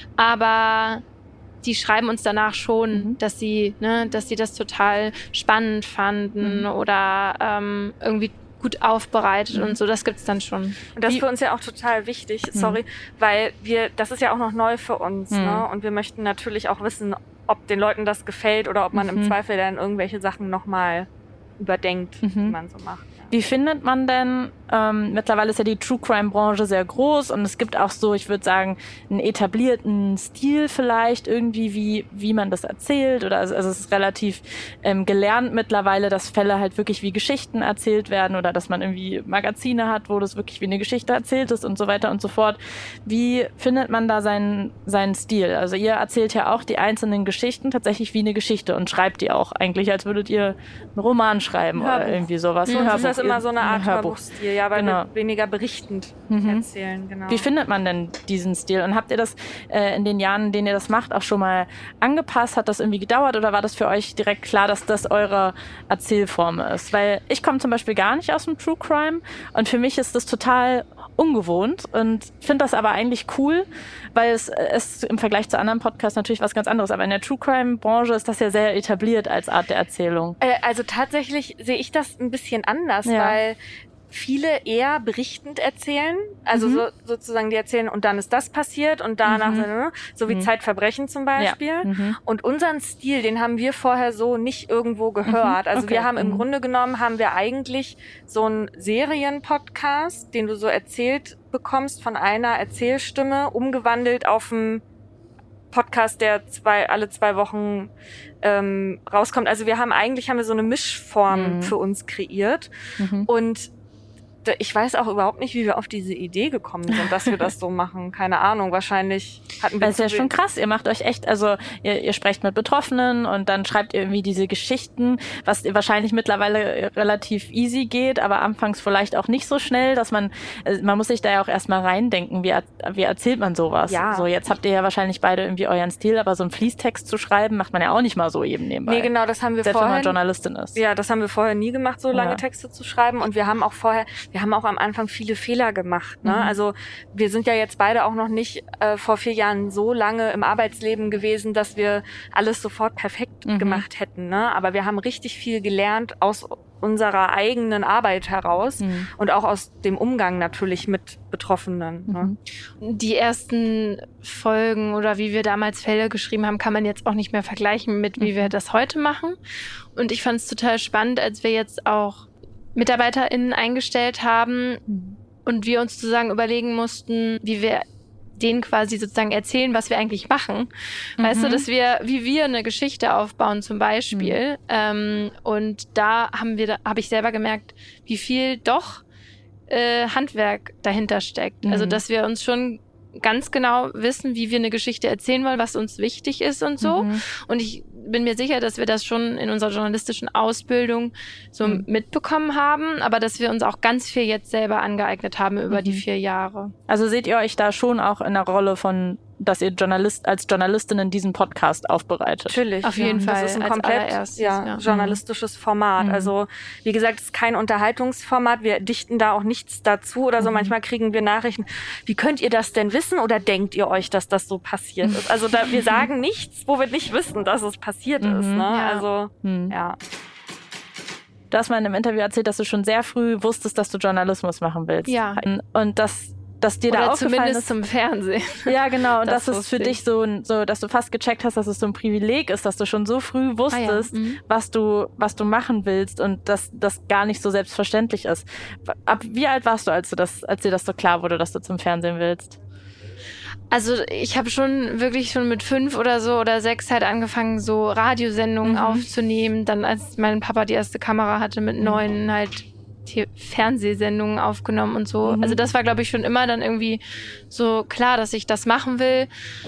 Aber die schreiben uns danach schon, dass sie das total spannend fanden oder irgendwie gut aufbereitet und so, das gibt's dann schon. Und das ist für uns ja auch total wichtig, weil das ist ja auch noch neu für uns, ne? Und wir möchten natürlich auch wissen, ob den Leuten das gefällt oder ob man im Zweifel dann irgendwelche Sachen nochmal überdenkt, die man so macht. Wie findet man denn, mittlerweile ist ja die True-Crime-Branche sehr groß und es gibt auch so, ich würde sagen, einen etablierten Stil vielleicht irgendwie, wie man das erzählt oder also es ist relativ gelernt mittlerweile, dass Fälle halt wirklich wie Geschichten erzählt werden oder dass man irgendwie Magazine hat, wo das wirklich wie eine Geschichte erzählt ist und so weiter und so fort. Wie findet man da seinen Stil? Also ihr erzählt ja auch die einzelnen Geschichten tatsächlich wie eine Geschichte und schreibt die auch eigentlich, als würdet ihr einen Roman schreiben oder irgendwie sowas. Das ist immer so eine Art Hörbuchstil, weil wir weniger berichtend erzählen. Genau. Wie findet man denn diesen Stil? Und habt ihr das in den Jahren, in denen ihr das macht, auch schon mal angepasst? Hat das irgendwie gedauert oder war das für euch direkt klar, dass das eure Erzählform ist? Weil ich komme zum Beispiel gar nicht aus dem True Crime und für mich ist das total ungewohnt und finde das aber eigentlich cool, weil es im Vergleich zu anderen Podcasts natürlich was ganz anderes. Aber in der True Crime Branche ist das ja sehr etabliert als Art der Erzählung. Also tatsächlich sehe ich das ein bisschen anders, weil viele eher berichtend erzählen, also sozusagen die erzählen und dann ist das passiert und danach so wie Zeitverbrechen zum Beispiel. Ja. Und unseren Stil, den haben wir vorher so nicht irgendwo gehört. Also wir haben im Grunde genommen, haben wir eigentlich so einen Serienpodcast, den du so erzählt bekommst von einer Erzählstimme, umgewandelt auf einen Podcast, der alle 2 Wochen rauskommt. Also wir haben so eine Mischform für uns kreiert und ich weiß auch überhaupt nicht, wie wir auf diese Idee gekommen sind, dass wir das so machen. Keine Ahnung, wahrscheinlich hatten wir... Das ist ja schon krass. Ihr macht euch echt, also ihr sprecht mit Betroffenen und dann schreibt ihr irgendwie diese Geschichten, was wahrscheinlich mittlerweile relativ easy geht, aber anfangs vielleicht auch nicht so schnell, dass man muss sich da ja auch erstmal reindenken, wie erzählt man sowas. Ja. So, jetzt habt ihr ja wahrscheinlich beide irgendwie euren Stil, aber so einen Fließtext zu schreiben, macht man ja auch nicht mal so eben nebenbei. Nee, genau, das haben wir selbst vorher... Selbst wenn man Journalistin ist. Ja, das haben wir vorher nie gemacht, so lange Texte zu schreiben und wir haben auch am Anfang viele Fehler gemacht. Ne? Also wir sind ja jetzt beide auch noch nicht vor 4 Jahren so lange im Arbeitsleben gewesen, dass wir alles sofort perfekt gemacht hätten. Ne? Aber wir haben richtig viel gelernt aus unserer eigenen Arbeit heraus und auch aus dem Umgang natürlich mit Betroffenen. Ne? Die ersten Folgen oder wie wir damals Fälle geschrieben haben, kann man jetzt auch nicht mehr vergleichen mit, wie wir das heute machen. Und ich fand es total spannend, als wir jetzt auch MitarbeiterInnen eingestellt haben und wir uns sozusagen überlegen mussten, wie wir denen quasi sozusagen erzählen, was wir eigentlich machen. Weißt du, wie wir eine Geschichte aufbauen zum Beispiel. Und da habe ich selber gemerkt, wie viel doch Handwerk dahinter steckt. Also, dass wir uns schon ganz genau wissen, wie wir eine Geschichte erzählen wollen, was uns wichtig ist und so. Und ich bin mir sicher, dass wir das schon in unserer journalistischen Ausbildung so mitbekommen haben, aber dass wir uns auch ganz viel jetzt selber angeeignet haben über die 4 Jahre. Also seht ihr euch da schon auch in der Rolle von, dass ihr als Journalistinnen diesen Podcast aufbereitet? Natürlich. Auf jeden Fall. Das ist ein komplett journalistisches Format. Also wie gesagt, es ist kein Unterhaltungsformat. Wir dichten da auch nichts dazu oder so. Manchmal kriegen wir Nachrichten, wie könnt ihr das denn wissen oder denkt ihr euch, dass das so passiert ist? Also wir sagen nichts, wo wir nicht wissen, dass es passiert ist. Ne? Ja. Also, ja. Du hast mal in einem Interview erzählt, dass du schon sehr früh wusstest, dass du Journalismus machen willst. Ja. Und dass dir oder da aufgefallen zumindest ist, zum Fernsehen. Ja, genau. Und Das dass es für dich so, dass du fast gecheckt hast, dass es so ein Privileg ist, dass du schon so früh wusstest, was du machen willst und dass das gar nicht so selbstverständlich ist. Wie alt warst du, als dir das so klar wurde, dass du zum Fernsehen willst? Also ich habe schon mit 5 oder so oder 6 halt angefangen, so Radiosendungen aufzunehmen. Dann, als mein Papa die erste Kamera hatte, mit 9 halt Fernsehsendungen aufgenommen und so. Also das war, glaube ich, schon immer dann irgendwie so klar, dass ich das machen will.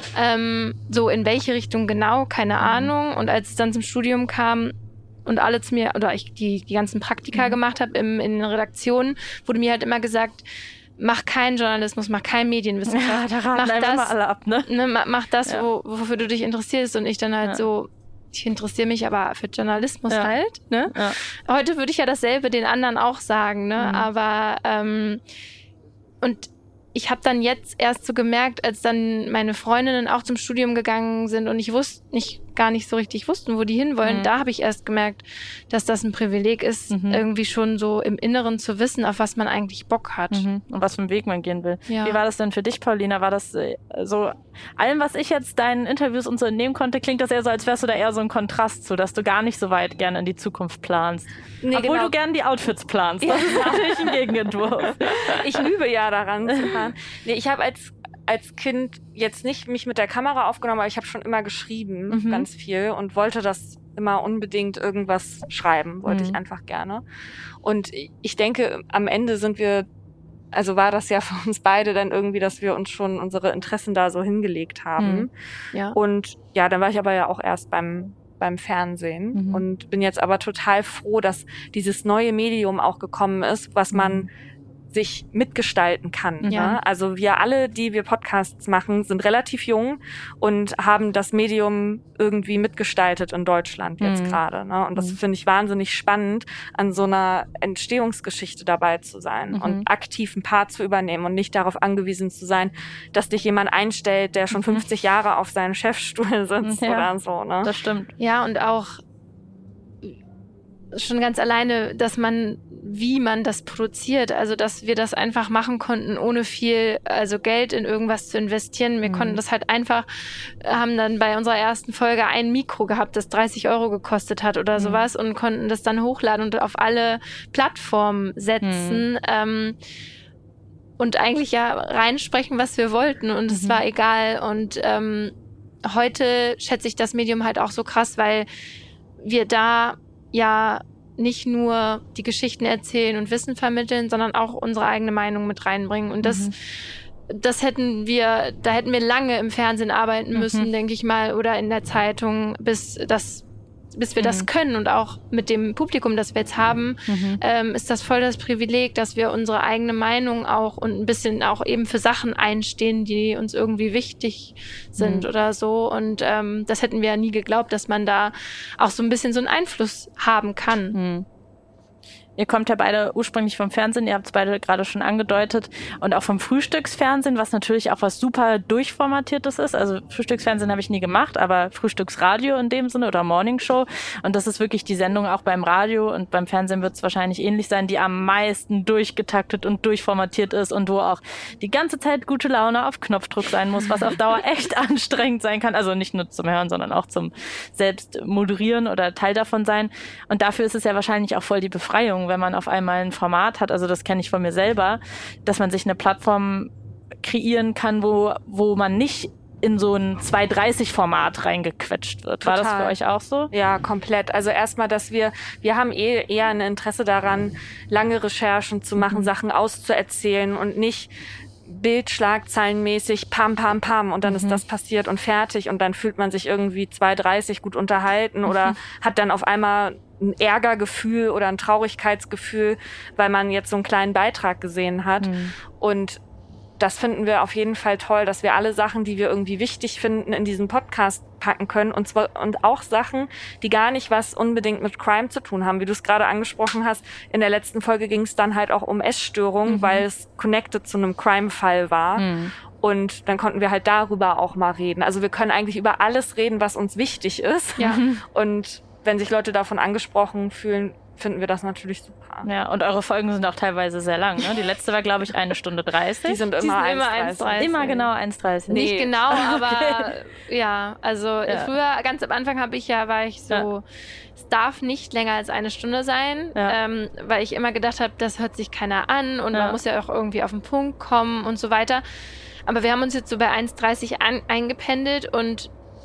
So in welche Richtung genau, keine Ahnung. Und als es dann zum Studium kam und alle zu mir, oder ich die ganzen Praktika gemacht habe in den Redaktionen, wurde mir halt immer gesagt, mach keinen Journalismus, mach kein Medienwissenschaft. Ja, da raten einfach mal alle ab, ne? Mach das, wofür du dich interessierst. Und ich dann halt so, ich interessiere mich aber für Journalismus halt, ne? Ja. Heute würde ich ja dasselbe den anderen auch sagen, ne? Aber und ich habe dann jetzt erst so gemerkt, als dann meine Freundinnen auch zum Studium gegangen sind und ich gar nicht so richtig wussten, wo die hinwollen, da habe ich erst gemerkt, dass das ein Privileg ist, irgendwie schon so im Inneren zu wissen, auf was man eigentlich Bock hat. Und was für einen Weg man gehen will. Ja. Wie war das denn für dich, Paulina? War das so, allem, was ich jetzt deinen Interviews und so entnehmen konnte, klingt das eher so, als wärst du da eher so ein Kontrast zu, dass du gar nicht so weit gerne in die Zukunft planst. Nee, obwohl du gerne die Outfits planst. Das ist natürlich ein Gegenentwurf. Ich übe ja daran zu fahren. Nee, ich habe als Kind jetzt nicht mich mit der Kamera aufgenommen, aber ich habe schon immer geschrieben, ganz viel und wollte das immer unbedingt irgendwas schreiben, wollte ich einfach gerne. Und ich denke, am Ende war das ja für uns beide dann irgendwie, dass wir uns schon unsere Interessen da so hingelegt haben. Ja. Und ja, dann war ich aber ja auch erst beim Fernsehen und bin jetzt aber total froh, dass dieses neue Medium auch gekommen ist, was man sich mitgestalten kann. Ja. Ne? Also wir alle, die wir Podcasts machen, sind relativ jung und haben das Medium irgendwie mitgestaltet in Deutschland jetzt gerade. Ne? Und das finde ich wahnsinnig spannend, an so einer Entstehungsgeschichte dabei zu sein und aktiv einen Part zu übernehmen und nicht darauf angewiesen zu sein, dass dich jemand einstellt, der schon 50 Jahre auf seinem Chefstuhl sitzt oder so. Ne? Das stimmt. Ja, und auch schon ganz alleine, wie man das produziert, also dass wir das einfach machen konnten, ohne viel Geld in irgendwas zu investieren. Wir konnten das halt einfach, haben dann bei unserer ersten Folge ein Mikro gehabt, das 30 € gekostet hat oder sowas und konnten das dann hochladen und auf alle Plattformen setzen und eigentlich reinsprechen, was wir wollten und es war egal. Und heute schätze ich das Medium halt auch so krass, weil wir da nicht nur die Geschichten erzählen und Wissen vermitteln, sondern auch unsere eigene Meinung mit reinbringen. Und da hätten wir lange im Fernsehen arbeiten müssen, denke ich mal, oder in der Zeitung, bis wir das können. Und auch mit dem Publikum, das wir jetzt haben, ist das voll das Privileg, dass wir unsere eigene Meinung auch und ein bisschen auch eben für Sachen einstehen, die uns irgendwie wichtig sind oder so. Und das hätten wir ja nie geglaubt, dass man da auch so ein bisschen so einen Einfluss haben kann. Ihr kommt ja beide ursprünglich vom Fernsehen, ihr habt es beide gerade schon angedeutet, und auch vom Frühstücksfernsehen, was natürlich auch was super Durchformatiertes ist. Also Frühstücksfernsehen habe ich nie gemacht, aber Frühstücksradio in dem Sinne oder Morningshow. Und das ist wirklich die Sendung auch beim Radio, und beim Fernsehen wird es wahrscheinlich ähnlich sein, die am meisten durchgetaktet und durchformatiert ist und wo auch die ganze Zeit gute Laune auf Knopfdruck sein muss, was auf Dauer echt anstrengend sein kann. Also nicht nur zum Hören, sondern auch zum selbst moderieren oder Teil davon sein. Und dafür ist es ja wahrscheinlich auch voll die Befreiung, wenn man auf einmal ein Format hat, also das kenne ich von mir selber, dass man sich eine Plattform kreieren kann, wo man nicht in so ein 2:30-Format reingequetscht wird. War das für euch auch so? Ja, komplett. Also erstmal, dass wir haben eher ein Interesse daran, lange Recherchen zu machen, Sachen auszuerzählen und nicht bildschlagzeilenmäßig pam, pam, pam und dann ist das passiert und fertig und dann fühlt man sich irgendwie 2:30 gut unterhalten oder hat dann auf einmal ein Ärgergefühl oder ein Traurigkeitsgefühl, weil man jetzt so einen kleinen Beitrag gesehen hat. Und das finden wir auf jeden Fall toll, dass wir alle Sachen, die wir irgendwie wichtig finden, in diesen Podcast packen können. Und auch Sachen, die gar nicht was unbedingt mit Crime zu tun haben. Wie du es gerade angesprochen hast, in der letzten Folge ging es dann halt auch um Essstörungen, weil es connected zu einem Crime-Fall war. Und dann konnten wir halt darüber auch mal reden. Also wir können eigentlich über alles reden, was uns wichtig ist. Ja. Und wenn sich Leute davon angesprochen fühlen, finden wir das natürlich super. Ja, und eure Folgen sind auch teilweise sehr lang, ne? Die letzte war, glaube ich, 1:30. Die sind immer 1:30. Immer genau 1:30. Nicht genau, aber ja, also früher, ganz am Anfang war ich so, es darf nicht länger als 1 Stunde sein, weil ich immer gedacht habe, das hört sich keiner an und man muss ja auch irgendwie auf den Punkt kommen und so weiter. Aber wir haben uns jetzt so bei 1:30 eingependelt und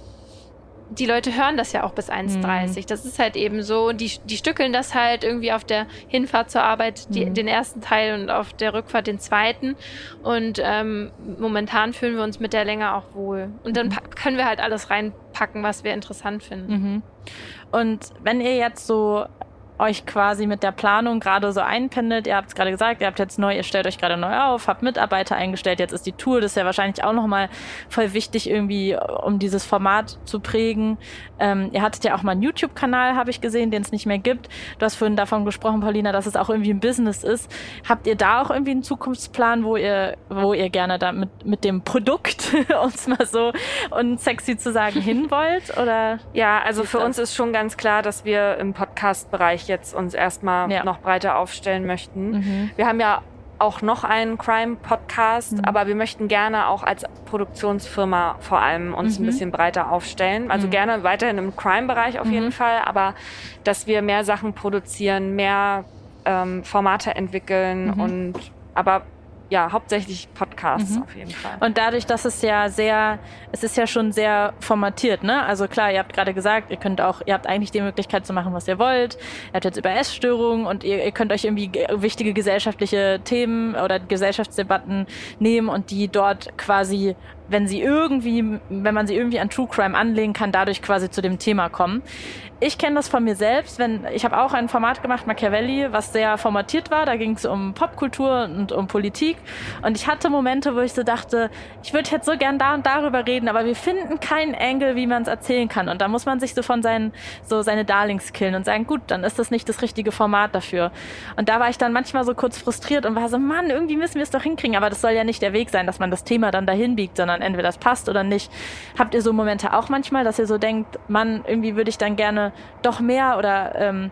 die Leute hören das ja auch bis 1:30. Das ist halt eben so. Die stückeln das halt irgendwie auf der Hinfahrt zur Arbeit, den ersten Teil, und auf der Rückfahrt den zweiten. Und momentan fühlen wir uns mit der Länge auch wohl. Und dann können wir halt alles reinpacken, was wir interessant finden. Und wenn ihr jetzt so euch quasi mit der Planung gerade so einpendelt. Ihr habt es gerade gesagt, ihr stellt euch gerade neu auf, habt Mitarbeiter eingestellt, jetzt ist die Tour, das ist ja wahrscheinlich auch nochmal voll wichtig irgendwie, um dieses Format zu prägen. Ihr hattet ja auch mal einen YouTube-Kanal, habe ich gesehen, den es nicht mehr gibt. Du hast vorhin davon gesprochen, Paulina, dass es auch irgendwie ein Business ist. Habt ihr da auch irgendwie einen Zukunftsplan, wo ihr gerne da mit dem Produkt, um es mal so und sexy zu sagen, hin wollt? Oder? Ja, also für uns ist schon ganz klar, dass wir im Podcast-Bereich jetzt uns erstmal noch breiter aufstellen möchten. Wir haben ja auch noch einen Crime-Podcast, aber wir möchten gerne auch als Produktionsfirma vor allem uns ein bisschen breiter aufstellen. Also gerne weiterhin im Crime-Bereich auf jeden Fall, aber dass wir mehr Sachen produzieren, mehr Formate entwickeln und aber ja, hauptsächlich Podcasts auf jeden Fall. Und dadurch, dass es ist ja schon sehr formatiert, ne? Also klar, ihr habt gerade gesagt, ihr habt eigentlich die Möglichkeit zu machen, was ihr wollt. Ihr habt jetzt über Essstörungen und ihr könnt euch irgendwie wichtige gesellschaftliche Themen oder Gesellschaftsdebatten nehmen und die dort quasi, wenn man sie irgendwie an True Crime anlegen kann, dadurch quasi zu dem Thema kommen. Ich kenne das von mir selbst, ich habe auch ein Format gemacht, Machiavelli, was sehr formatiert war. Da ging es um Popkultur und um Politik. Und ich hatte Momente, wo ich so dachte, ich würde jetzt so gern da und darüber reden, aber wir finden keinen Angle, wie man es erzählen kann. Und da muss man sich so von seine Darlings killen und sagen, gut, dann ist das nicht das richtige Format dafür. Und da war ich dann manchmal so kurz frustriert und war so, Mann, irgendwie müssen wir es doch hinkriegen. Aber das soll ja nicht der Weg sein, dass man das Thema dann dahin biegt, sondern entweder das passt oder nicht. Habt ihr so Momente auch manchmal, dass ihr so denkt, Mann, irgendwie würde ich dann gerne doch mehr oder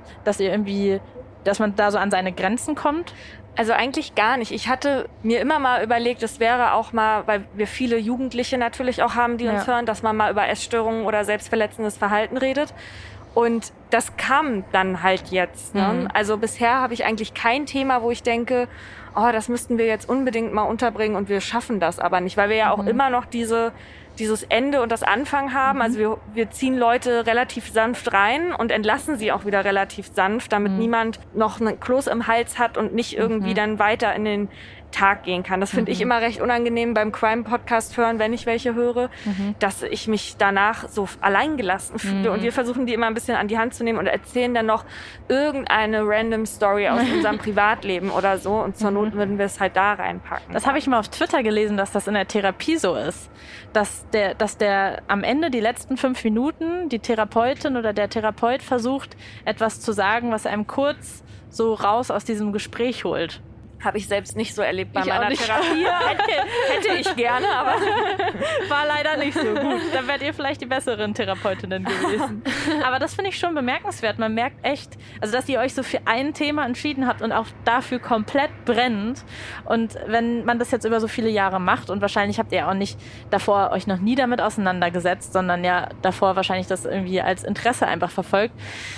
dass man da so an seine Grenzen kommt? Also eigentlich gar nicht. Ich hatte mir immer mal überlegt, es wäre auch mal, weil wir viele Jugendliche natürlich auch haben, die uns hören, dass man mal über Essstörungen oder selbstverletzendes Verhalten redet. Und das kam dann halt jetzt. Ne? Also bisher habe ich eigentlich kein Thema, wo ich denke, oh, das müssten wir jetzt unbedingt mal unterbringen und wir schaffen das aber nicht, weil wir ja auch immer noch dieses Ende und das Anfang haben. Also wir ziehen Leute relativ sanft rein und entlassen sie auch wieder relativ sanft, damit niemand noch einen Kloß im Hals hat und nicht irgendwie dann weiter in den Tag gehen kann. Das finde ich immer recht unangenehm beim Crime-Podcast hören, wenn ich welche höre, dass ich mich danach so alleingelassen fühle. Und wir versuchen die immer ein bisschen an die Hand zu nehmen und erzählen dann noch irgendeine random Story aus unserem Privatleben oder so. Und zur Not würden wir es halt da reinpacken. Das habe ich mal auf Twitter gelesen, dass das in der Therapie so ist. Dass der am Ende die letzten 5 Minuten die Therapeutin oder der Therapeut versucht, etwas zu sagen, was einem kurz so raus aus diesem Gespräch holt. Habe ich selbst nicht so erlebt bei meiner Therapie. Hätte ich gerne, aber war leider nicht so gut. Dann wärt ihr vielleicht die besseren Therapeutinnen gewesen. Aber das finde ich schon bemerkenswert. Man merkt echt, also dass ihr euch so für ein Thema entschieden habt und auch dafür komplett brennt. Und wenn man das jetzt über so viele Jahre macht und wahrscheinlich habt ihr auch nicht davor euch noch nie damit auseinandergesetzt, sondern ja davor wahrscheinlich das irgendwie als Interesse einfach verfolgt,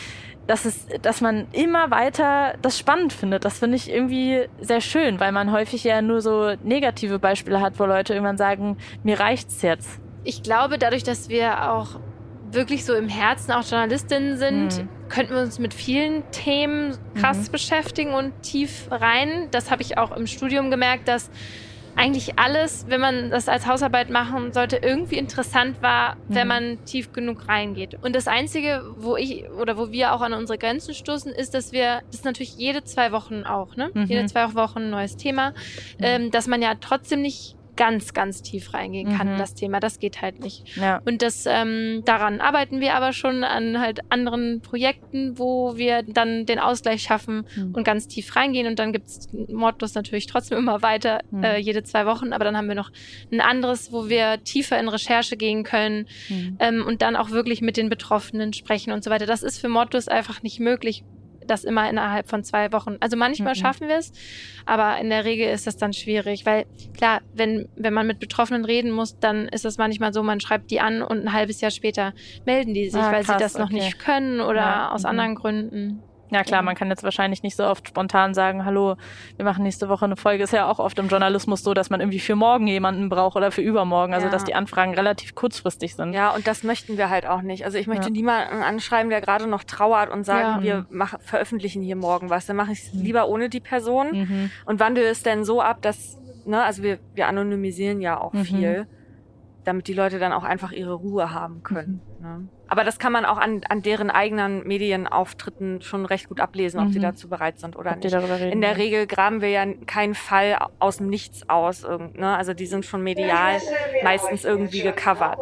dass man immer weiter das spannend findet. Das finde ich irgendwie sehr schön, weil man häufig ja nur so negative Beispiele hat, wo Leute irgendwann sagen, mir reicht's jetzt. Ich glaube, dadurch, dass wir auch wirklich so im Herzen auch Journalistinnen sind, könnten wir uns mit vielen Themen krass beschäftigen und tief rein. Das habe ich auch im Studium gemerkt, dass eigentlich alles, wenn man das als Hausarbeit machen sollte, irgendwie interessant war, wenn man tief genug reingeht. Und das Einzige, wo wir auch an unsere Grenzen stoßen, ist, dass wir, das ist natürlich jede 2 Wochen auch, ne? Jede 2 Wochen ein neues Thema, dass man ja trotzdem nicht ganz, ganz tief reingehen kann in das Thema. Das geht halt nicht. Ja. Und daran arbeiten wir aber schon an halt anderen Projekten, wo wir dann den Ausgleich schaffen und ganz tief reingehen. Und dann gibt's Mordlos natürlich trotzdem immer weiter, jede 2 Wochen. Aber dann haben wir noch ein anderes, wo wir tiefer in Recherche gehen können und dann auch wirklich mit den Betroffenen sprechen und so weiter. Das ist für Mordlos einfach nicht möglich, das immer innerhalb von 2 Wochen. Also manchmal schaffen wir es, aber in der Regel ist das dann schwierig, weil klar, wenn man mit Betroffenen reden muss, dann ist es manchmal so, man schreibt die an und ein halbes Jahr später melden die sich, weil sie das noch nicht können oder aus anderen Gründen. Ja klar, man kann jetzt wahrscheinlich nicht so oft spontan sagen, hallo, wir machen nächste Woche eine Folge. Ist ja auch oft im Journalismus so, dass man irgendwie für morgen jemanden braucht oder für übermorgen. Also dass die Anfragen relativ kurzfristig sind. Ja, und das möchten wir halt auch nicht. Also ich möchte niemanden anschreiben, der gerade noch trauert und sagen, wir veröffentlichen hier morgen was. Dann mache ich es lieber ohne die Person und wandle es dann so ab, dass, also wir anonymisieren ja auch viel, damit die Leute dann auch einfach ihre Ruhe haben können. Ne? Aber das kann man auch an deren eigenen Medienauftritten schon recht gut ablesen, ob sie dazu bereit sind oder nicht. In der Regel graben wir ja keinen Fall aus dem Nichts aus. Ne? Also die sind schon medial meistens irgendwie gecovert.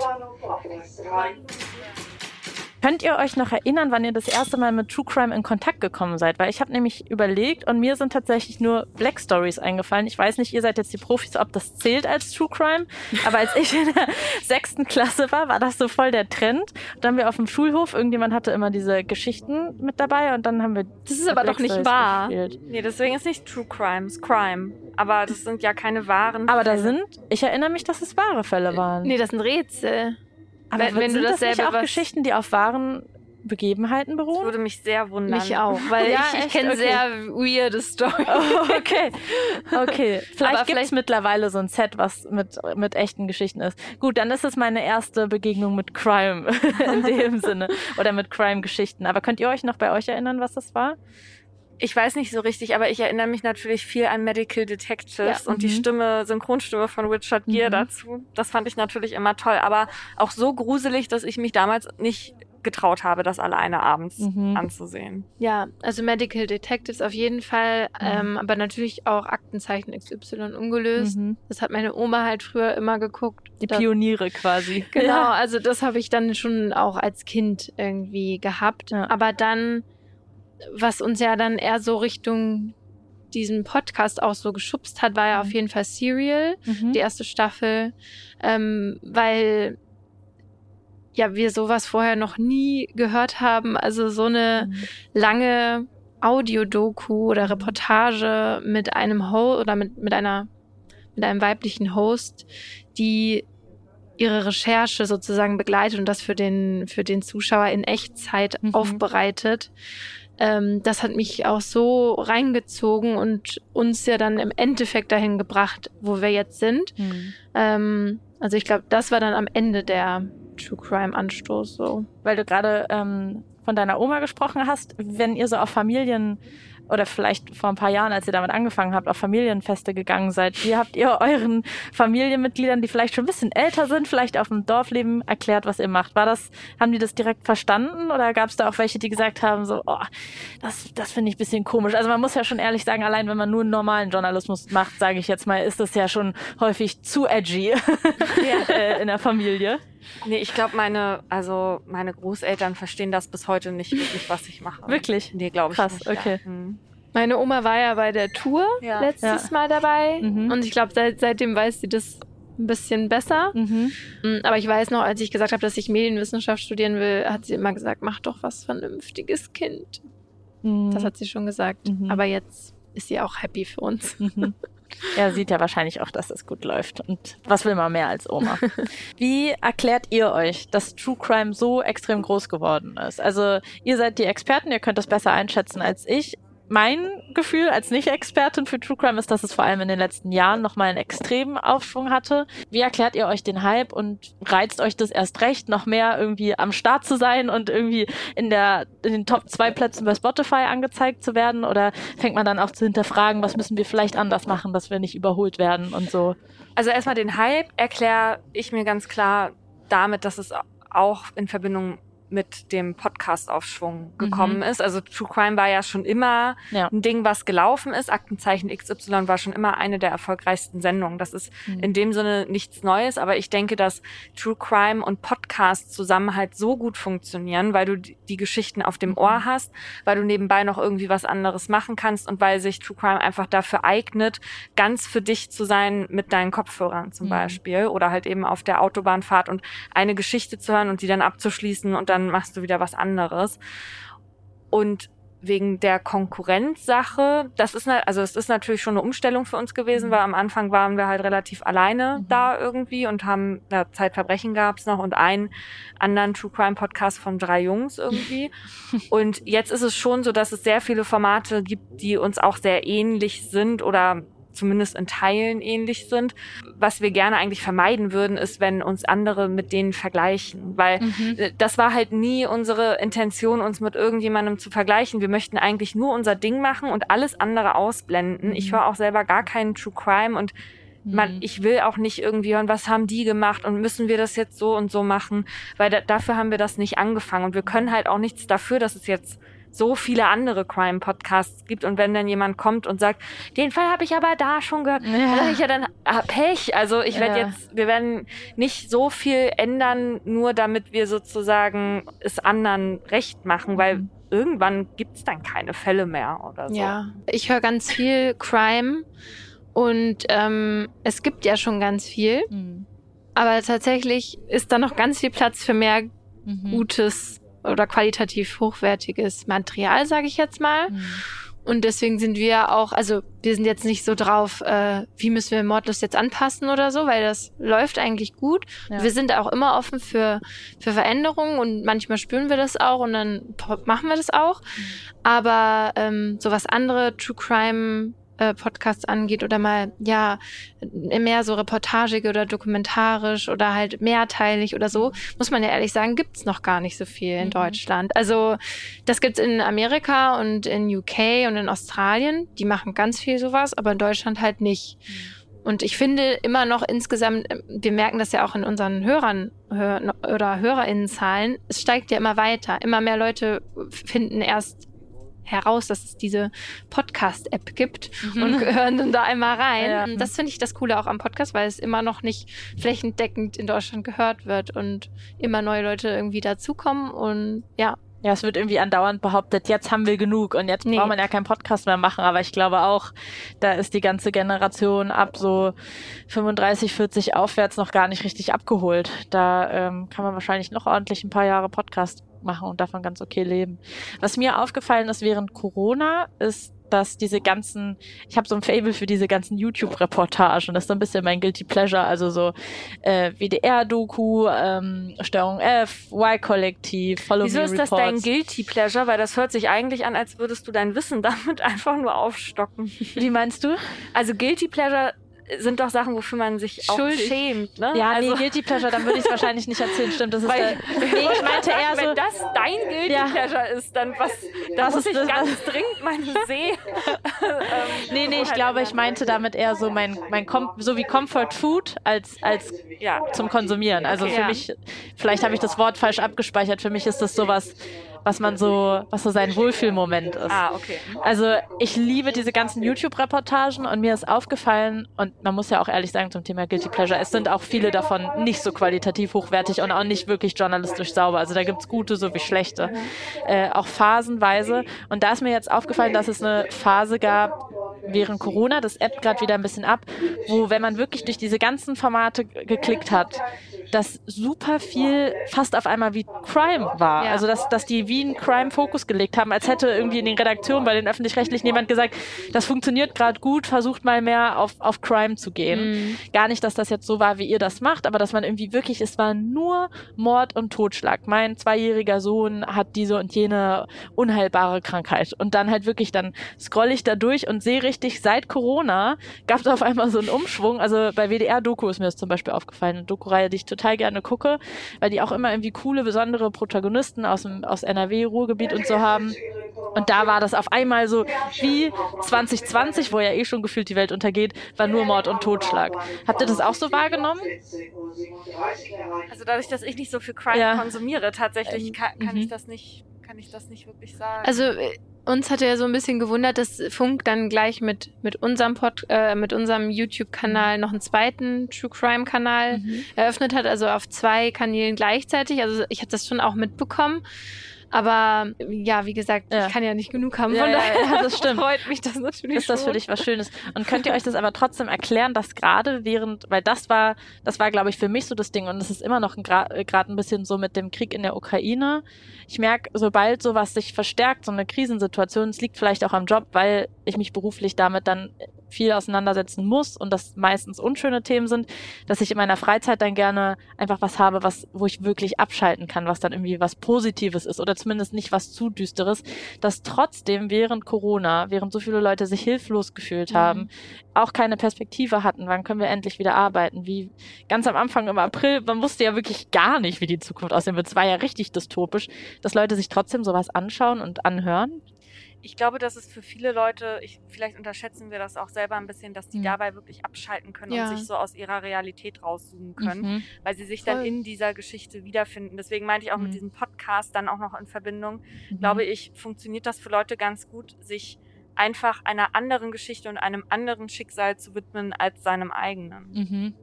Könnt ihr euch noch erinnern, wann ihr das erste Mal mit True Crime in Kontakt gekommen seid? Weil ich habe nämlich überlegt und mir sind tatsächlich nur Black Stories eingefallen. Ich weiß nicht, ihr seid jetzt die Profis, ob das zählt als True Crime. Aber als ich in der 6. Klasse war das so voll der Trend. Und dann haben wir auf dem Schulhof, irgendjemand hatte immer diese Geschichten mit dabei und dann haben wir Das ist aber Black doch nicht Stories wahr. Gespielt. Nee, deswegen ist nicht True Crime, es ist Crime. Aber das sind ja keine wahren Fälle. Aber ich erinnere mich, dass es wahre Fälle waren. Nee, das sind Rätsel. Aber wenn du das nicht auch Geschichten, die auf wahren Begebenheiten beruhen? Das würde mich sehr wundern. Mich auch, weil ich kenne sehr weirde Storys. Oh, okay. Vielleicht gibt's mittlerweile so ein Set, was mit echten Geschichten ist. Gut, dann ist es meine erste Begegnung mit Crime in dem Sinne. Oder mit Crime-Geschichten. Aber könnt ihr euch noch bei euch erinnern, was das war? Ich weiß nicht so richtig, aber ich erinnere mich natürlich viel an Medical Detectives und die Synchronstimme von Richard Gere dazu. Das fand ich natürlich immer toll, aber auch so gruselig, dass ich mich damals nicht getraut habe, das alleine abends anzusehen. Ja, also Medical Detectives auf jeden Fall, aber natürlich auch Aktenzeichen XY ungelöst. Das hat meine Oma halt früher immer geguckt. Die Pioniere quasi. Genau, also das habe ich dann schon auch als Kind irgendwie gehabt. Ja. Aber dann, was uns ja dann eher so Richtung diesen Podcast auch so geschubst hat, war ja auf jeden Fall Serial, die erste Staffel, weil wir sowas vorher noch nie gehört haben. Also so eine lange Audiodoku oder Reportage mit einem Host oder mit einem weiblichen Host, die ihre Recherche sozusagen begleitet und das für den Zuschauer in Echtzeit aufbereitet. Das hat mich auch so reingezogen und uns ja dann im Endeffekt dahin gebracht, wo wir jetzt sind. Also ich glaube, das war dann am Ende der True Crime Anstoß so. Weil du gerade von deiner Oma gesprochen hast, wenn ihr so auf Familien oder vielleicht vor ein paar Jahren, als ihr damit angefangen habt, auf Familienfeste gegangen seid, wie habt ihr euren Familienmitgliedern, die vielleicht schon ein bisschen älter sind, vielleicht auf dem Dorfleben, erklärt, was ihr macht? Haben die das direkt verstanden oder gab es da auch welche, die gesagt haben, so, das finde ich ein bisschen komisch? Also man muss ja schon ehrlich sagen, allein wenn man nur einen normalen Journalismus macht, sage ich jetzt mal, ist das ja schon häufig zu edgy in der Familie. Nee, ich glaube, meine Großeltern verstehen das bis heute nicht wirklich, was ich mache. Wirklich? Nee, glaube ich Krass, nicht. Okay. Ja. Meine Oma war ja bei der Tour letztes Mal dabei. Und ich glaube, seitdem weiß sie das ein bisschen besser. Aber ich weiß noch, als ich gesagt habe, dass ich Medienwissenschaft studieren will, hat sie immer gesagt, mach doch was Vernünftiges, Kind. Das hat sie schon gesagt. Aber jetzt ist sie auch happy für uns. Ja, sieht ja wahrscheinlich auch, dass das gut läuft. Und was will man mehr als Oma? Wie erklärt ihr euch, dass True Crime so extrem groß geworden ist? Also ihr seid die Experten, ihr könnt das besser einschätzen als ich. Mein Gefühl als Nicht-Expertin für True Crime ist, dass es vor allem in den letzten Jahren nochmal einen extremen Aufschwung hatte. Wie erklärt ihr euch den Hype und reizt euch das erst recht, noch mehr irgendwie am Start zu sein und irgendwie in den Top 2 Plätzen bei Spotify angezeigt zu werden? Oder fängt man dann auch zu hinterfragen, was müssen wir vielleicht anders machen, dass wir nicht überholt werden und so? Also erstmal den Hype erkläre ich mir ganz klar damit, dass es auch in Verbindung mit dem Podcast-Aufschwung gekommen ist. Also True Crime war ja schon immer ein Ding, was gelaufen ist. Aktenzeichen XY war schon immer eine der erfolgreichsten Sendungen. Das ist in dem Sinne nichts Neues, aber ich denke, dass True Crime und Podcast zusammen halt so gut funktionieren, weil du die Geschichten auf dem Ohr hast, weil du nebenbei noch irgendwie was anderes machen kannst und weil sich True Crime einfach dafür eignet, ganz für dich zu sein mit deinen Kopfhörern zum Beispiel oder halt eben auf der Autobahnfahrt und eine Geschichte zu hören und die dann abzuschließen und dann machst du wieder was anderes. Und wegen der Konkurrenzsache, es ist natürlich schon eine Umstellung für uns gewesen, weil am Anfang waren wir halt relativ alleine da irgendwie und haben, Zeitverbrechen gab's noch und einen anderen True Crime Podcast von 3 Jungs irgendwie. Und jetzt ist es schon so, dass es sehr viele Formate gibt, die uns auch sehr ähnlich sind oder zumindest in Teilen ähnlich sind. Was wir gerne eigentlich vermeiden würden, ist, wenn uns andere mit denen vergleichen. Weil das war halt nie unsere Intention, uns mit irgendjemandem zu vergleichen. Wir möchten eigentlich nur unser Ding machen und alles andere ausblenden. Ich höre auch selber gar keinen True Crime und ich will auch nicht irgendwie hören, was haben die gemacht und müssen wir das jetzt so und so machen, weil dafür haben wir das nicht angefangen. Und wir können halt auch nichts dafür, dass es jetzt so viele andere Crime-Podcasts gibt und wenn dann jemand kommt und sagt, den Fall habe ich aber da schon gehört, dann sage ich ja dann Pech. Also wir werden nicht so viel ändern, nur damit wir sozusagen es anderen recht machen, weil irgendwann gibt's dann keine Fälle mehr oder so. Ja, ich höre ganz viel Crime und es gibt ja schon ganz viel, aber tatsächlich ist da noch ganz viel Platz für mehr gutes oder qualitativ hochwertiges Material, sage ich jetzt mal. Und deswegen sind wir auch, also wir sind jetzt nicht so drauf, wie müssen wir Mordlust jetzt anpassen oder so, weil das läuft eigentlich gut. Ja. Wir sind auch immer offen für Veränderungen und manchmal spüren wir das auch und dann machen wir das auch. Aber so was andere True Crime Podcasts angeht oder mal, mehr so reportagig oder dokumentarisch oder halt mehrteilig oder so, muss man ja ehrlich sagen, gibt's noch gar nicht so viel in Deutschland. Also das gibt's in Amerika und in UK und in Australien, die machen ganz viel sowas, aber in Deutschland halt nicht. Und ich finde immer noch insgesamt, wir merken das ja auch in unseren Hörern oder HörerInnenzahlen, es steigt ja immer weiter. Immer mehr Leute finden erst heraus, dass es diese Podcast-App gibt und hören dann da einmal rein. Ja. Das finde ich das Coole auch am Podcast, weil es immer noch nicht flächendeckend in Deutschland gehört wird und immer neue Leute irgendwie dazukommen und ja. Ja, es wird irgendwie andauernd behauptet, jetzt haben wir genug und jetzt braucht man ja keinen Podcast mehr machen, aber ich glaube auch, da ist die ganze Generation ab so 35, 40 aufwärts noch gar nicht richtig abgeholt. Da kann man wahrscheinlich noch ordentlich ein paar Jahre Podcast machen und davon ganz okay leben. Was mir aufgefallen ist während Corona, ist, dass ich habe so ein Faible für diese ganzen YouTube-Reportagen, das ist so ein bisschen mein Guilty Pleasure, also so WDR-Doku, Steuerung F, Y-Kollektiv, Follow Wieso Me ist Reports. das dein Guilty Pleasure? Weil das hört sich eigentlich an, als würdest du dein Wissen damit einfach nur aufstocken. Wie meinst du? Also Guilty Pleasure sind doch Sachen, wofür man sich auch schämt, ne? Ja, also, Guilty Pleasure, dann würde ich es wahrscheinlich nicht erzählen. Stimmt, das ist ich meinte eher so, wenn das dein Guilty Pleasure ist, dann muss ich ganz dringend meine See. Ich glaube, ich meinte damit eher so so wie Comfort Food als zum Konsumieren. Also für mich, vielleicht habe ich das Wort falsch abgespeichert, für mich ist das sowas, was so sein Wohlfühlmoment ist. Okay. Also ich liebe diese ganzen YouTube-Reportagen und mir ist aufgefallen, und man muss ja auch ehrlich sagen zum Thema Guilty Pleasure, es sind auch viele davon nicht so qualitativ hochwertig und auch nicht wirklich journalistisch sauber. Also da gibt's gute sowie schlechte. Auch phasenweise. Und da ist mir jetzt aufgefallen, dass es eine Phase gab, während Corona, das ebbt gerade wieder ein bisschen ab, wo, wenn man wirklich durch diese ganzen Formate geklickt hat, dass super viel fast auf einmal wie Crime war. Ja. Also dass die wie einen Crime-Fokus gelegt haben, als hätte irgendwie in den Redaktionen bei den Öffentlich-Rechtlichen jemand gesagt, das funktioniert gerade gut, versucht mal mehr auf Crime zu gehen. Gar nicht, dass das jetzt so war, wie ihr das macht, aber dass man irgendwie wirklich, es war nur Mord und Totschlag. Mein 2-jähriger Sohn hat diese und jene unheilbare Krankheit. Und dann halt wirklich, dann scroll ich da durch und sehe richtig, seit Corona gab es auf einmal so einen Umschwung. Also bei WDR-Doku ist mir das zum Beispiel aufgefallen. Eine Doku-Reihe, die ich total gerne gucke, weil die auch immer irgendwie coole, besondere Protagonisten aus NRW, Ruhrgebiet und so haben. Und da war das auf einmal so wie 2020, wo ja eh schon gefühlt die Welt untergeht, war nur Mord und Totschlag. Habt ihr das auch so wahrgenommen? Also dadurch, dass ich nicht so viel Crime konsumiere, tatsächlich kann ich das nicht wirklich sagen. Also uns hat ja so ein bisschen gewundert, dass Funk dann gleich mit unserem YouTube-Kanal noch einen zweiten True Crime-Kanal eröffnet hat, also auf 2 Kanälen gleichzeitig. Also ich habe das schon auch mitbekommen. Aber ja, wie gesagt, ich kann ja nicht genug haben. Von daher das stimmt. Freut mich das natürlich. Ist das für dich was Schönes? Und könnt ihr euch das aber trotzdem erklären, dass gerade weil das war, glaube ich, für mich so das Ding, und es ist immer noch gerade ein bisschen so mit dem Krieg in der Ukraine. Ich merke, sobald sowas sich verstärkt, so eine Krisensituation, es liegt vielleicht auch am Job, weil ich mich beruflich damit dann viel auseinandersetzen muss und das meistens unschöne Themen sind, dass ich in meiner Freizeit dann gerne einfach was habe, wo ich wirklich abschalten kann, was dann irgendwie was Positives ist oder zumindest nicht was zu Düsteres, dass trotzdem während Corona, während so viele Leute sich hilflos gefühlt haben, auch keine Perspektive hatten, wann können wir endlich wieder arbeiten, wie ganz am Anfang im April, man wusste ja wirklich gar nicht, wie die Zukunft aussehen wird, es war ja richtig dystopisch, dass Leute sich trotzdem sowas anschauen und anhören. Ich glaube, dass es für viele Leute, vielleicht unterschätzen wir das auch selber ein bisschen, dass die dabei wirklich abschalten können und sich so aus ihrer Realität rauszoomen können, weil sie sich dann in dieser Geschichte wiederfinden. Deswegen meinte ich auch mit diesem Podcast dann auch noch in Verbindung, glaube ich, funktioniert das für Leute ganz gut, sich einfach einer anderen Geschichte und einem anderen Schicksal zu widmen als seinem eigenen.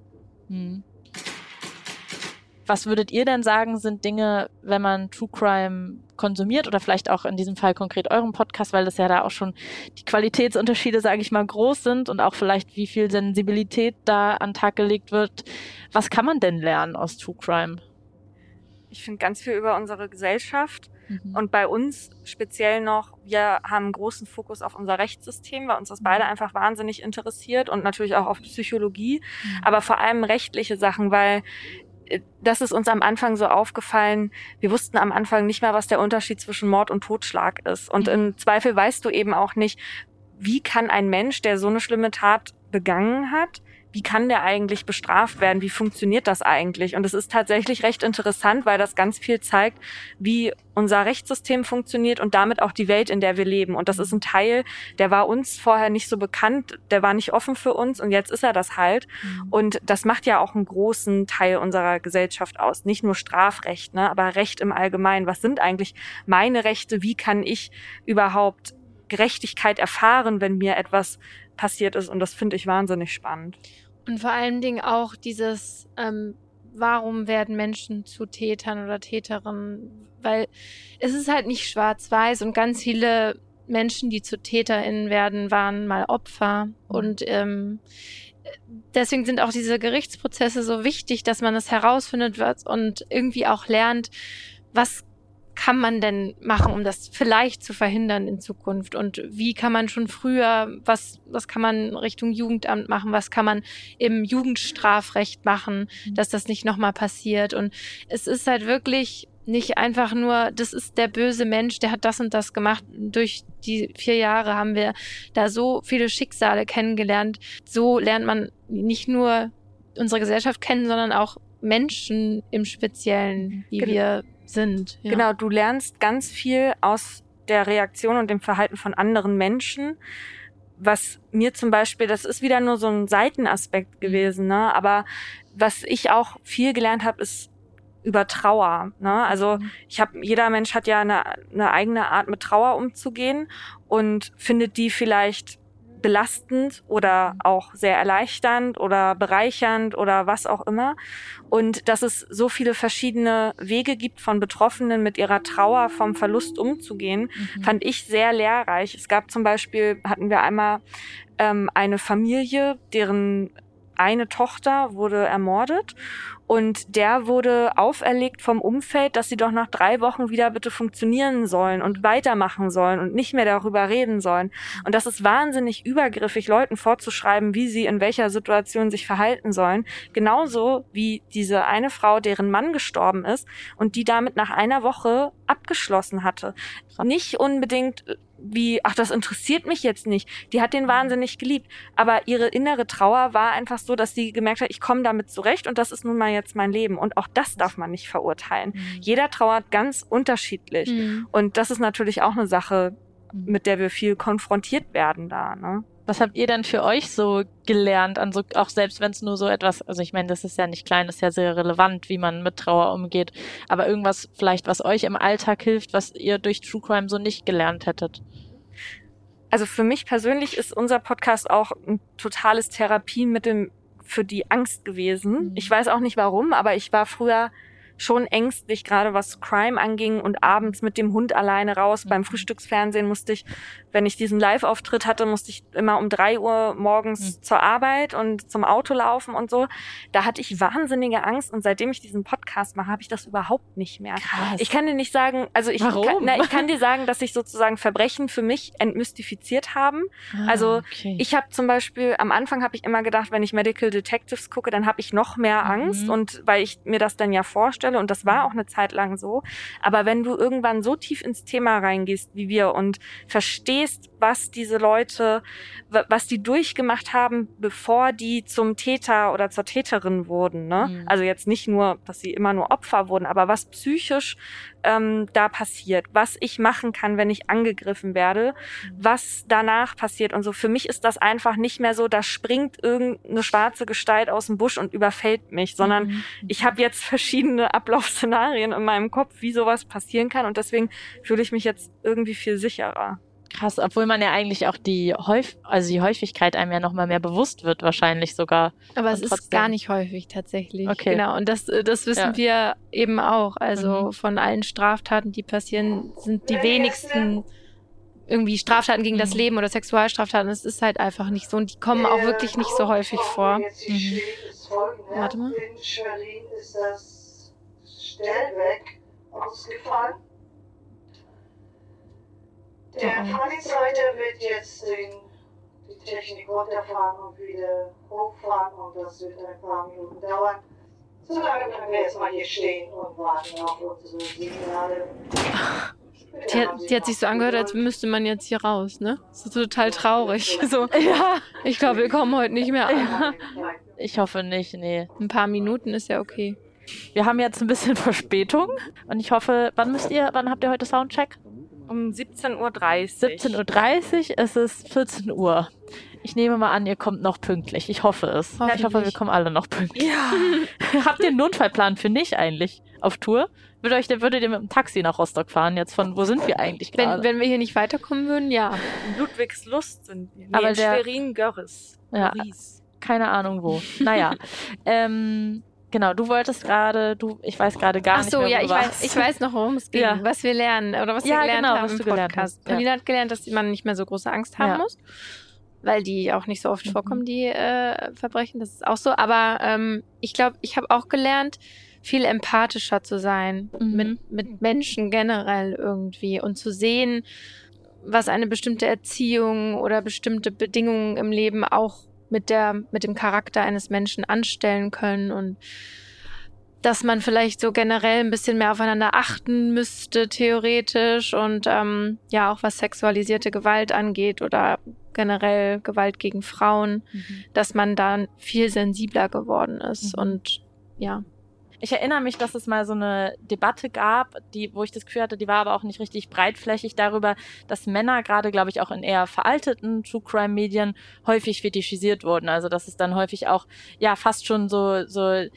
Was würdet ihr denn sagen, sind Dinge, wenn man True Crime konsumiert oder vielleicht auch in diesem Fall konkret eurem Podcast, weil das ja da auch schon die Qualitätsunterschiede, sage ich mal, groß sind und auch vielleicht wie viel Sensibilität da an den Tag gelegt wird. Was kann man denn lernen aus True Crime? Ich finde ganz viel über unsere Gesellschaft und bei uns speziell noch, wir haben einen großen Fokus auf unser Rechtssystem, weil uns das beide einfach wahnsinnig interessiert und natürlich auch auf Psychologie, aber vor allem rechtliche Sachen, weil das ist uns am Anfang so aufgefallen, wir wussten am Anfang nicht mehr, was der Unterschied zwischen Mord und Totschlag ist. Und im Zweifel weißt du eben auch nicht, wie kann ein Mensch, der so eine schlimme Tat begangen hat, wie kann der eigentlich bestraft werden? Wie funktioniert das eigentlich? Und es ist tatsächlich recht interessant, weil das ganz viel zeigt, wie unser Rechtssystem funktioniert und damit auch die Welt, in der wir leben. Und das ist ein Teil, der war uns vorher nicht so bekannt, der war nicht offen für uns und jetzt ist er das halt. Und das macht ja auch einen großen Teil unserer Gesellschaft aus. Nicht nur Strafrecht, ne, aber Recht im Allgemeinen. Was sind eigentlich meine Rechte? Wie kann ich überhaupt Gerechtigkeit erfahren, wenn mir etwas passiert ist? Und das finde ich wahnsinnig spannend. Und vor allen Dingen auch dieses, warum werden Menschen zu Tätern oder Täterinnen? Weil es ist halt nicht schwarz-weiß und ganz viele Menschen, die zu TäterInnen werden, waren mal Opfer. Und deswegen sind auch diese Gerichtsprozesse so wichtig, dass man das herausfindet und irgendwie auch lernt, was kann man denn machen, um das vielleicht zu verhindern in Zukunft? Und wie kann man schon früher, was kann man Richtung Jugendamt machen? Was kann man im Jugendstrafrecht machen, dass das nicht nochmal passiert? Und es ist halt wirklich nicht einfach nur, das ist der böse Mensch, der hat das und das gemacht. Durch die 4 Jahre haben wir da so viele Schicksale kennengelernt. So lernt man nicht nur unsere Gesellschaft kennen, sondern auch Menschen im Speziellen, wie wir sind. Ja. Genau, du lernst ganz viel aus der Reaktion und dem Verhalten von anderen Menschen. Was mir zum Beispiel, das ist wieder nur so ein Seitenaspekt gewesen, ne? Aber was ich auch viel gelernt habe, ist über Trauer. Ne? Also jeder Mensch hat ja eine eigene Art, mit Trauer umzugehen und findet die vielleicht belastend oder auch sehr erleichternd oder bereichernd oder was auch immer. Und dass es so viele verschiedene Wege gibt von Betroffenen, mit ihrer Trauer vom Verlust umzugehen, fand ich sehr lehrreich. Es gab zum Beispiel, hatten wir einmal eine Familie, deren eine Tochter wurde ermordet und der wurde auferlegt vom Umfeld, dass sie doch nach 3 Wochen wieder bitte funktionieren sollen und weitermachen sollen und nicht mehr darüber reden sollen. Und das ist wahnsinnig übergriffig, Leuten vorzuschreiben, wie sie in welcher Situation sich verhalten sollen. Genauso wie diese eine Frau, deren Mann gestorben ist und die damit nach einer Woche abgeschlossen hatte. Nicht unbedingt wie, ach, das interessiert mich jetzt nicht. Die hat den wahnsinnig geliebt. Aber ihre innere Trauer war einfach so, dass sie gemerkt hat, ich komme damit zurecht und das ist nun mal jetzt mein Leben. Und auch das darf man nicht verurteilen. Jeder trauert ganz unterschiedlich. Und das ist natürlich auch eine Sache, mit der wir viel konfrontiert werden da, ne? Was habt ihr dann für euch so gelernt, also auch selbst wenn es nur so etwas, also ich meine, das ist ja nicht klein, das ist ja sehr relevant, wie man mit Trauer umgeht, aber irgendwas vielleicht, was euch im Alltag hilft, was ihr durch True Crime so nicht gelernt hättet? Also für mich persönlich ist unser Podcast auch ein totales Therapiemittel für die Angst gewesen. Ich weiß auch nicht warum, aber ich war früher schon ängstlich, gerade was Crime anging und abends mit dem Hund alleine raus. Beim Frühstücksfernsehen musste ich, wenn ich diesen Live-Auftritt hatte, musste ich immer um 3 Uhr morgens zur Arbeit und zum Auto laufen und so. Da hatte ich wahnsinnige Angst und seitdem ich diesen Podcast mache, habe ich das überhaupt nicht mehr. Krass. Ich kann dir nicht sagen, also ich kann dir sagen, dass ich sozusagen Verbrechen für mich entmystifiziert haben. Ich habe zum Beispiel, am Anfang habe ich immer gedacht, wenn ich Medical Detectives gucke, dann habe ich noch mehr Angst und weil ich mir das dann ja vorstelle und das war auch eine Zeit lang so. Aber wenn du irgendwann so tief ins Thema reingehst wie wir und verstehst, was diese Leute, was die durchgemacht haben, bevor die zum Täter oder zur Täterin wurden, ne? Also jetzt nicht nur, dass sie immer nur Opfer wurden, aber was psychisch da passiert, was ich machen kann, wenn ich angegriffen werde, was danach passiert und so. Für mich ist das einfach nicht mehr so, da springt irgendeine schwarze Gestalt aus dem Busch und überfällt mich, sondern ich habe jetzt verschiedene Ablaufszenarien in meinem Kopf, wie sowas passieren kann und deswegen fühle ich mich jetzt irgendwie viel sicherer. Krass, obwohl man ja eigentlich auch die Häufigkeit einem ja noch mal mehr bewusst wird, wahrscheinlich sogar. Aber es ist gar nicht häufig tatsächlich. Okay. Genau, und das wissen wir eben auch. Also von allen Straftaten, die passieren, sind die wenigsten irgendwie Straftaten gegen das Leben oder Sexualstraftaten. Es ist halt einfach nicht so und die kommen auch wirklich nicht so häufig vor. Warte mal. In Schwerin ist das Stellwerk ausgefallen. Der Fahrdienstleiter wird jetzt die Technik runterfahren und wieder hochfahren und das wird ein paar Minuten dauern. Solange können wir erstmal hier stehen und warten auf unsere Signale. Die hat sich so angehört, als müsste man jetzt hier raus, ne? Das ist total traurig. So, ja, ich glaube, wir kommen heute nicht mehr an. Ich hoffe nicht, nee. Ein paar Minuten ist ja okay. Wir haben jetzt ein bisschen Verspätung und ich hoffe, wann habt ihr heute Soundcheck? Um 17:30 Uhr. 17:30 Uhr, es ist 14 Uhr. Ich nehme mal an, ihr kommt noch pünktlich. Ich hoffe es. Ich hoffe, wir kommen alle noch pünktlich. Ja. Habt ihr einen Notfallplan für mich eigentlich auf Tour? Würdet ihr mit dem Taxi nach Rostock fahren? Jetzt wo sind wir eigentlich gerade? Wenn wir hier nicht weiterkommen würden, ja. In Ludwigslust sind wir. Aber in Schwerin-Görres. Ja, keine Ahnung wo. Naja, genau, du wolltest gerade, ich weiß gerade gar nicht mehr, ja, ich weiß noch, worum es ging, was wir lernen oder was wir gelernt haben im Podcast. Pauline hat gelernt, dass man nicht mehr so große Angst haben muss, weil die auch nicht so oft vorkommen, die Verbrechen, das ist auch so. Aber ich glaube, ich habe auch gelernt, viel empathischer zu sein mit Menschen generell irgendwie und zu sehen, was eine bestimmte Erziehung oder bestimmte Bedingungen im Leben auch mit dem Charakter eines Menschen anstellen können und dass man vielleicht so generell ein bisschen mehr aufeinander achten müsste, theoretisch und auch was sexualisierte Gewalt angeht oder generell Gewalt gegen Frauen, dass man da viel sensibler geworden ist und ja. Ich erinnere mich, dass es mal so eine Debatte gab, wo ich das Gefühl hatte, die war aber auch nicht richtig breitflächig darüber, dass Männer gerade, glaube ich, auch in eher veralteten True-Crime-Medien häufig fetischisiert wurden. Also dass es dann häufig auch fast schon das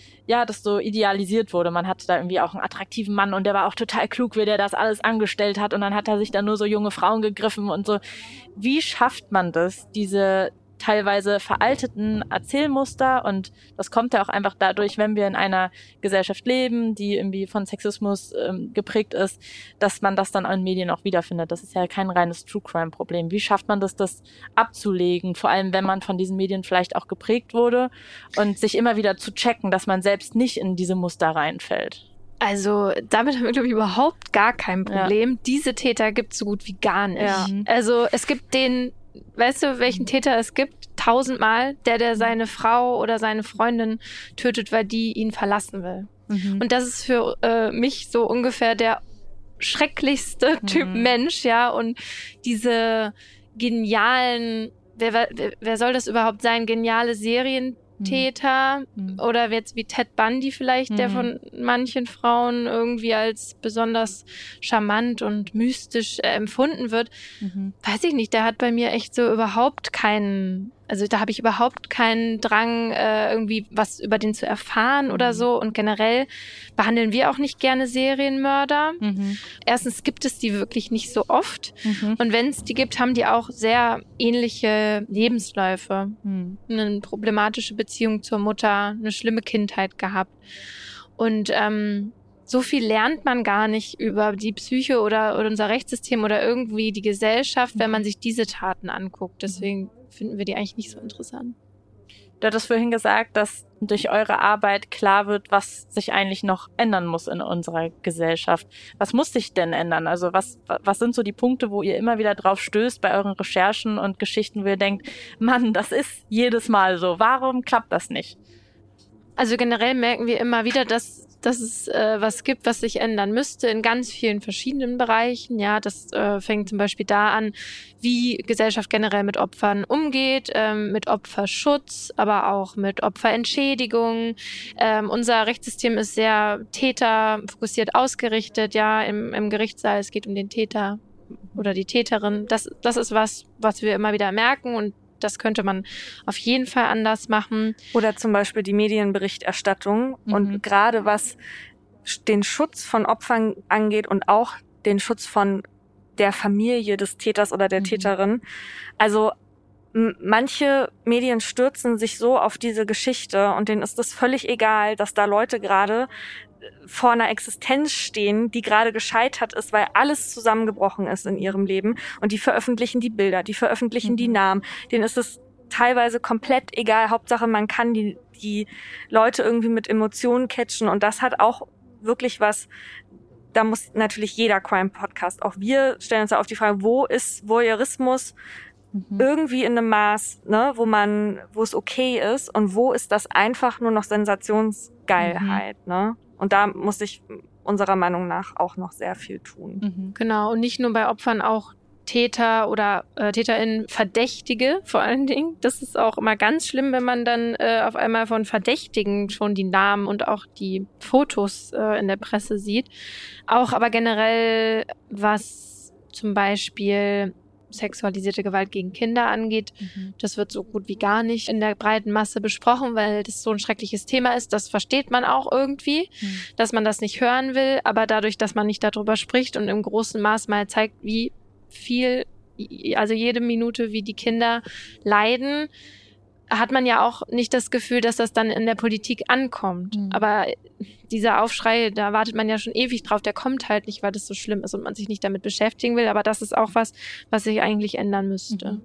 so idealisiert wurde. Man hatte da irgendwie auch einen attraktiven Mann und der war auch total klug, wie der das alles angestellt hat und dann hat er sich dann nur so junge Frauen gegriffen und so. Wie schafft man das, diese teilweise veralteten Erzählmuster, und das kommt ja auch einfach dadurch, wenn wir in einer Gesellschaft leben, die irgendwie von Sexismus geprägt ist, dass man das dann in Medien auch wiederfindet. Das ist ja kein reines True-Crime-Problem. Wie schafft man das abzulegen, vor allem wenn man von diesen Medien vielleicht auch geprägt wurde, und sich immer wieder zu checken, dass man selbst nicht in diese Muster reinfällt? Also damit haben wir, glaube ich, überhaupt gar kein Problem. Ja. Diese Täter gibt es so gut wie gar nicht. Ja. Also es gibt weißt du, welchen Täter es gibt? 1000-mal, der seine Frau oder seine Freundin tötet, weil die ihn verlassen will. Mhm. Und das ist für mich so ungefähr der schrecklichste Typ Mensch, ja. Und diese genialen, wer soll das überhaupt sein? Geniale Serientäter oder jetzt wie Ted Bundy vielleicht, der von manchen Frauen irgendwie als besonders charmant und mystisch empfunden wird. Weiß ich nicht, der hat bei mir echt so überhaupt keinen, also da habe ich überhaupt keinen Drang, irgendwie was über den zu erfahren oder so. Und generell behandeln wir auch nicht gerne Serienmörder. Erstens gibt es die wirklich nicht so oft. Und wenn es die gibt, haben die auch sehr ähnliche Lebensläufe. Eine problematische Beziehung zur Mutter, eine schlimme Kindheit gehabt. Und so viel lernt man gar nicht über die Psyche oder unser Rechtssystem oder irgendwie die Gesellschaft, wenn man sich diese Taten anguckt. Deswegen finden wir die eigentlich nicht so interessant. Du hattest vorhin gesagt, dass durch eure Arbeit klar wird, was sich eigentlich noch ändern muss in unserer Gesellschaft. Was muss sich denn ändern? Also was sind so die Punkte, wo ihr immer wieder drauf stößt bei euren Recherchen und Geschichten, wo ihr denkt, Mann, das ist jedes Mal so. Warum klappt das nicht? Also generell merken wir immer wieder, dass es was gibt, was sich ändern müsste in ganz vielen verschiedenen Bereichen. Ja, das fängt zum Beispiel da an, wie Gesellschaft generell mit Opfern umgeht, mit Opferschutz, aber auch mit Opferentschädigung. Unser Rechtssystem ist sehr täterfokussiert ausgerichtet. Ja, im Gerichtssaal, es geht um den Täter oder die Täterin. Das ist was wir immer wieder merken, und das könnte man auf jeden Fall anders machen. Oder zum Beispiel die Medienberichterstattung. Und gerade was den Schutz von Opfern angeht und auch den Schutz von der Familie des Täters oder der Täterin. Also manche Medien stürzen sich so auf diese Geschichte und denen ist es völlig egal, dass da Leute gerade vor einer Existenz stehen, die gerade gescheitert ist, weil alles zusammengebrochen ist in ihrem Leben, und die veröffentlichen die Bilder, die veröffentlichen die Namen. Denen ist es teilweise komplett egal. Hauptsache, man kann die Leute irgendwie mit Emotionen catchen, und das hat auch wirklich was, da muss natürlich jeder Crime-Podcast, auch wir stellen uns da auf die Frage, wo ist Voyeurismus irgendwie in einem Maß, ne, wo es okay ist, und wo ist das einfach nur noch Sensationsgeilheit, ne? Und da muss sich unserer Meinung nach auch noch sehr viel tun. Genau, und nicht nur bei Opfern, auch Täter oder TäterInnen, Verdächtige vor allen Dingen. Das ist auch immer ganz schlimm, wenn man dann auf einmal von Verdächtigen schon die Namen und auch die Fotos in der Presse sieht. Auch aber generell, was zum Beispiel sexualisierte Gewalt gegen Kinder angeht. Das wird so gut wie gar nicht in der breiten Masse besprochen, weil das so ein schreckliches Thema ist. Das versteht man auch irgendwie, dass man das nicht hören will. Aber dadurch, dass man nicht darüber spricht und im großen Maß mal zeigt, wie viel, also jede Minute, wie die Kinder leiden, hat man ja auch nicht das Gefühl, dass das dann in der Politik ankommt. Aber dieser Aufschrei, da wartet man ja schon ewig drauf, der kommt halt nicht, weil das so schlimm ist und man sich nicht damit beschäftigen will. Aber das ist auch was sich eigentlich ändern müsste.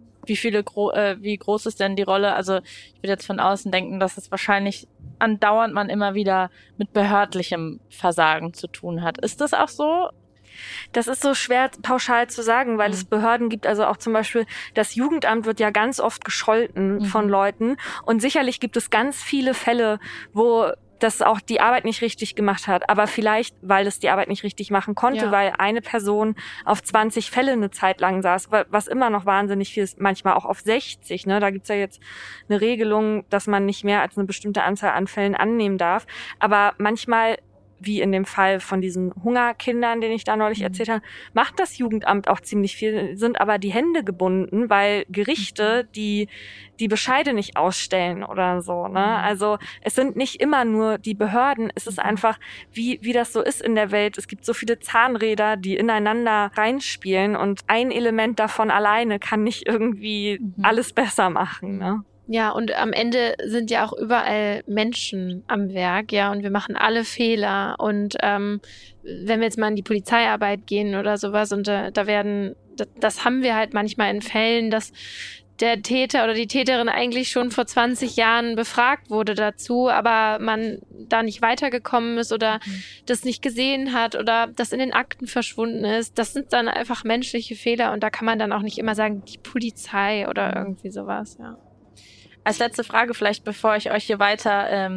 Wie groß ist denn die Rolle? Also ich würde jetzt von außen denken, dass es wahrscheinlich andauernd man immer wieder mit behördlichem Versagen zu tun hat. Ist das auch so? Das ist so schwer pauschal zu sagen, weil es Behörden gibt, also auch zum Beispiel das Jugendamt wird ja ganz oft gescholten von Leuten, und sicherlich gibt es ganz viele Fälle, wo das auch die Arbeit nicht richtig gemacht hat. Aber vielleicht, weil es die Arbeit nicht richtig machen konnte, weil eine Person auf 20 Fälle eine Zeit lang saß, was immer noch wahnsinnig viel ist, manchmal auch auf 60. Ne? Da gibt's ja jetzt eine Regelung, dass man nicht mehr als eine bestimmte Anzahl an Fällen annehmen darf. Aber manchmal, wie in dem Fall von diesen Hungerkindern, den ich da neulich erzählt habe, macht das Jugendamt auch ziemlich viel, sind aber die Hände gebunden, weil Gerichte die Bescheide nicht ausstellen oder so. Ne? Also es sind nicht immer nur die Behörden, es ist einfach, wie das so ist in der Welt. Es gibt so viele Zahnräder, die ineinander reinspielen und ein Element davon alleine kann nicht irgendwie alles besser machen. Ne? Ja, und am Ende sind ja auch überall Menschen am Werk, ja, und wir machen alle Fehler. Und wenn wir jetzt mal in die Polizeiarbeit gehen oder sowas, und das haben wir halt manchmal in Fällen, dass der Täter oder die Täterin eigentlich schon vor 20 Jahren befragt wurde dazu, aber man da nicht weitergekommen ist oder das nicht gesehen hat oder das in den Akten verschwunden ist. Das sind dann einfach menschliche Fehler und da kann man dann auch nicht immer sagen, die Polizei oder irgendwie sowas, ja. Als letzte Frage vielleicht, bevor ihr hier weiter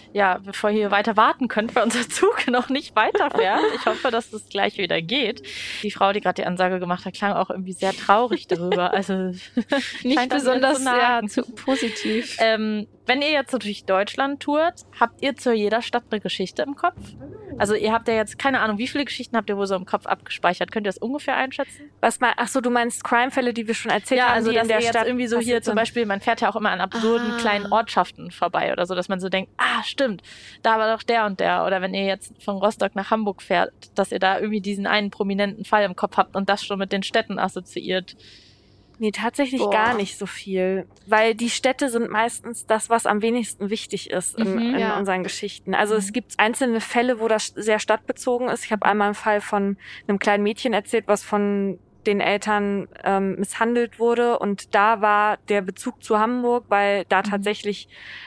warten könnt, weil unser Zug noch nicht weiterfährt. Ich hoffe, dass das gleich wieder geht. Die Frau, die gerade die Ansage gemacht hat, klang auch irgendwie sehr traurig darüber. Also nicht besonders zu positiv. Wenn ihr jetzt durch Deutschland tourt, habt ihr zu jeder Stadt eine Geschichte im Kopf? Also ihr habt ja jetzt, keine Ahnung, wie viele Geschichten habt ihr wohl so im Kopf abgespeichert? Könnt ihr das ungefähr einschätzen? Du meinst Crime-Fälle, die wir schon erzählt haben, also die dass in der ihr Stadt jetzt irgendwie so hier zum Beispiel, man fährt ja auch immer an absurden kleinen Ortschaften vorbei oder so, dass man so denkt, stimmt, da war doch der und der. Oder wenn ihr jetzt von Rostock nach Hamburg fährt, dass ihr da irgendwie diesen einen prominenten Fall im Kopf habt und das schon mit den Städten assoziiert. Nee, tatsächlich gar nicht so viel. Weil die Städte sind meistens das, was am wenigsten wichtig ist in unseren Geschichten. Also es gibt einzelne Fälle, wo das sehr stadtbezogen ist. Ich habe einmal einen Fall von einem kleinen Mädchen erzählt, was von den Eltern misshandelt wurde. Und da war der Bezug zu Hamburg, weil da tatsächlich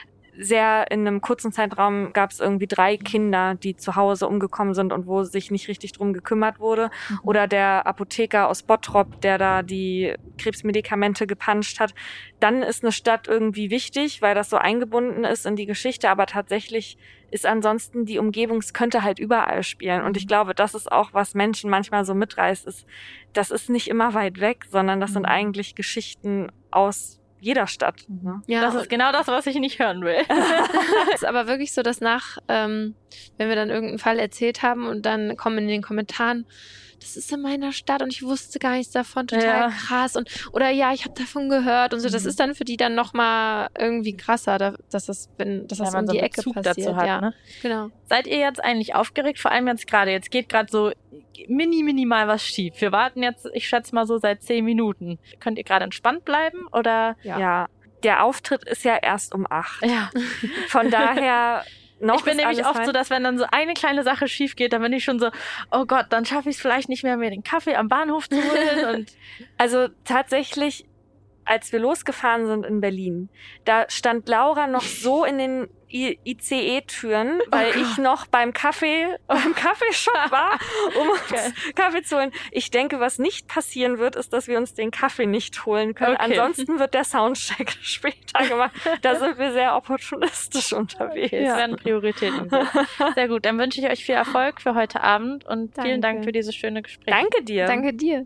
sehr in einem kurzen Zeitraum gab es irgendwie 3 Kinder, die zu Hause umgekommen sind und wo sich nicht richtig drum gekümmert wurde. Oder der Apotheker aus Bottrop, der da die Krebsmedikamente gepanscht hat. Dann ist eine Stadt irgendwie wichtig, weil das so eingebunden ist in die Geschichte. Aber tatsächlich ist ansonsten die Umgebung, es könnte halt überall spielen. Und ich glaube, das ist auch, was Menschen manchmal so mitreißt, das ist nicht immer weit weg, sondern das sind eigentlich Geschichten aus jeder Stadt. Ne? Ja. Das ist genau das, was ich nicht hören will. Es ist aber wirklich so, dass wenn wir dann irgendeinen Fall erzählt haben und dann kommen in den Kommentaren, das ist in meiner Stadt und ich wusste gar nichts davon, total krass. Oder ich habe davon gehört und so. Das ist dann für die dann nochmal irgendwie krasser, dass das um die Ecke Bezug passiert. Dazu hat, ne? Genau. Seid ihr jetzt eigentlich aufgeregt? Vor allem jetzt geht gerade so minimal was schief. Wir warten jetzt, ich schätze mal so seit 10 Minuten. Könnt ihr gerade entspannt bleiben oder? Ja. Der Auftritt ist ja erst um 8. Ja. Von daher ich bin nämlich oft so, dass wenn dann so eine kleine Sache schief geht, dann bin ich schon so, oh Gott, dann schaffe ich es vielleicht nicht mehr, mir den Kaffee am Bahnhof zu holen. Und also tatsächlich, als wir losgefahren sind in Berlin, da stand Laura noch so in den ICE-Türen, weil ich noch beim Kaffeeshop war, um uns Kaffee zu holen. Ich denke, was nicht passieren wird, ist, dass wir uns den Kaffee nicht holen können. Okay. Ansonsten wird der Soundcheck später gemacht. Da sind wir sehr opportunistisch unterwegs. Okay, es werden Prioritäten sein. Sehr gut, dann wünsche ich euch viel Erfolg für heute Abend und vielen Dank für dieses schöne Gespräch. Danke dir. Danke dir.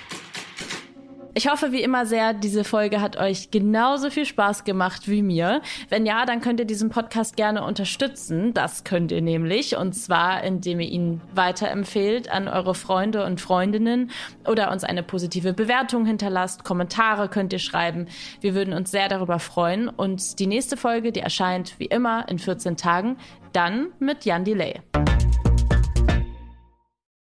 Ich hoffe wie immer sehr, diese Folge hat euch genauso viel Spaß gemacht wie mir. Wenn ja, dann könnt ihr diesen Podcast gerne unterstützen. Das könnt ihr nämlich. Und zwar, indem ihr ihn weiterempfehlt an eure Freunde und Freundinnen oder uns eine positive Bewertung hinterlasst. Kommentare könnt ihr schreiben. Wir würden uns sehr darüber freuen. Und die nächste Folge, die erscheint wie immer in 14 Tagen, dann mit Jan Delay.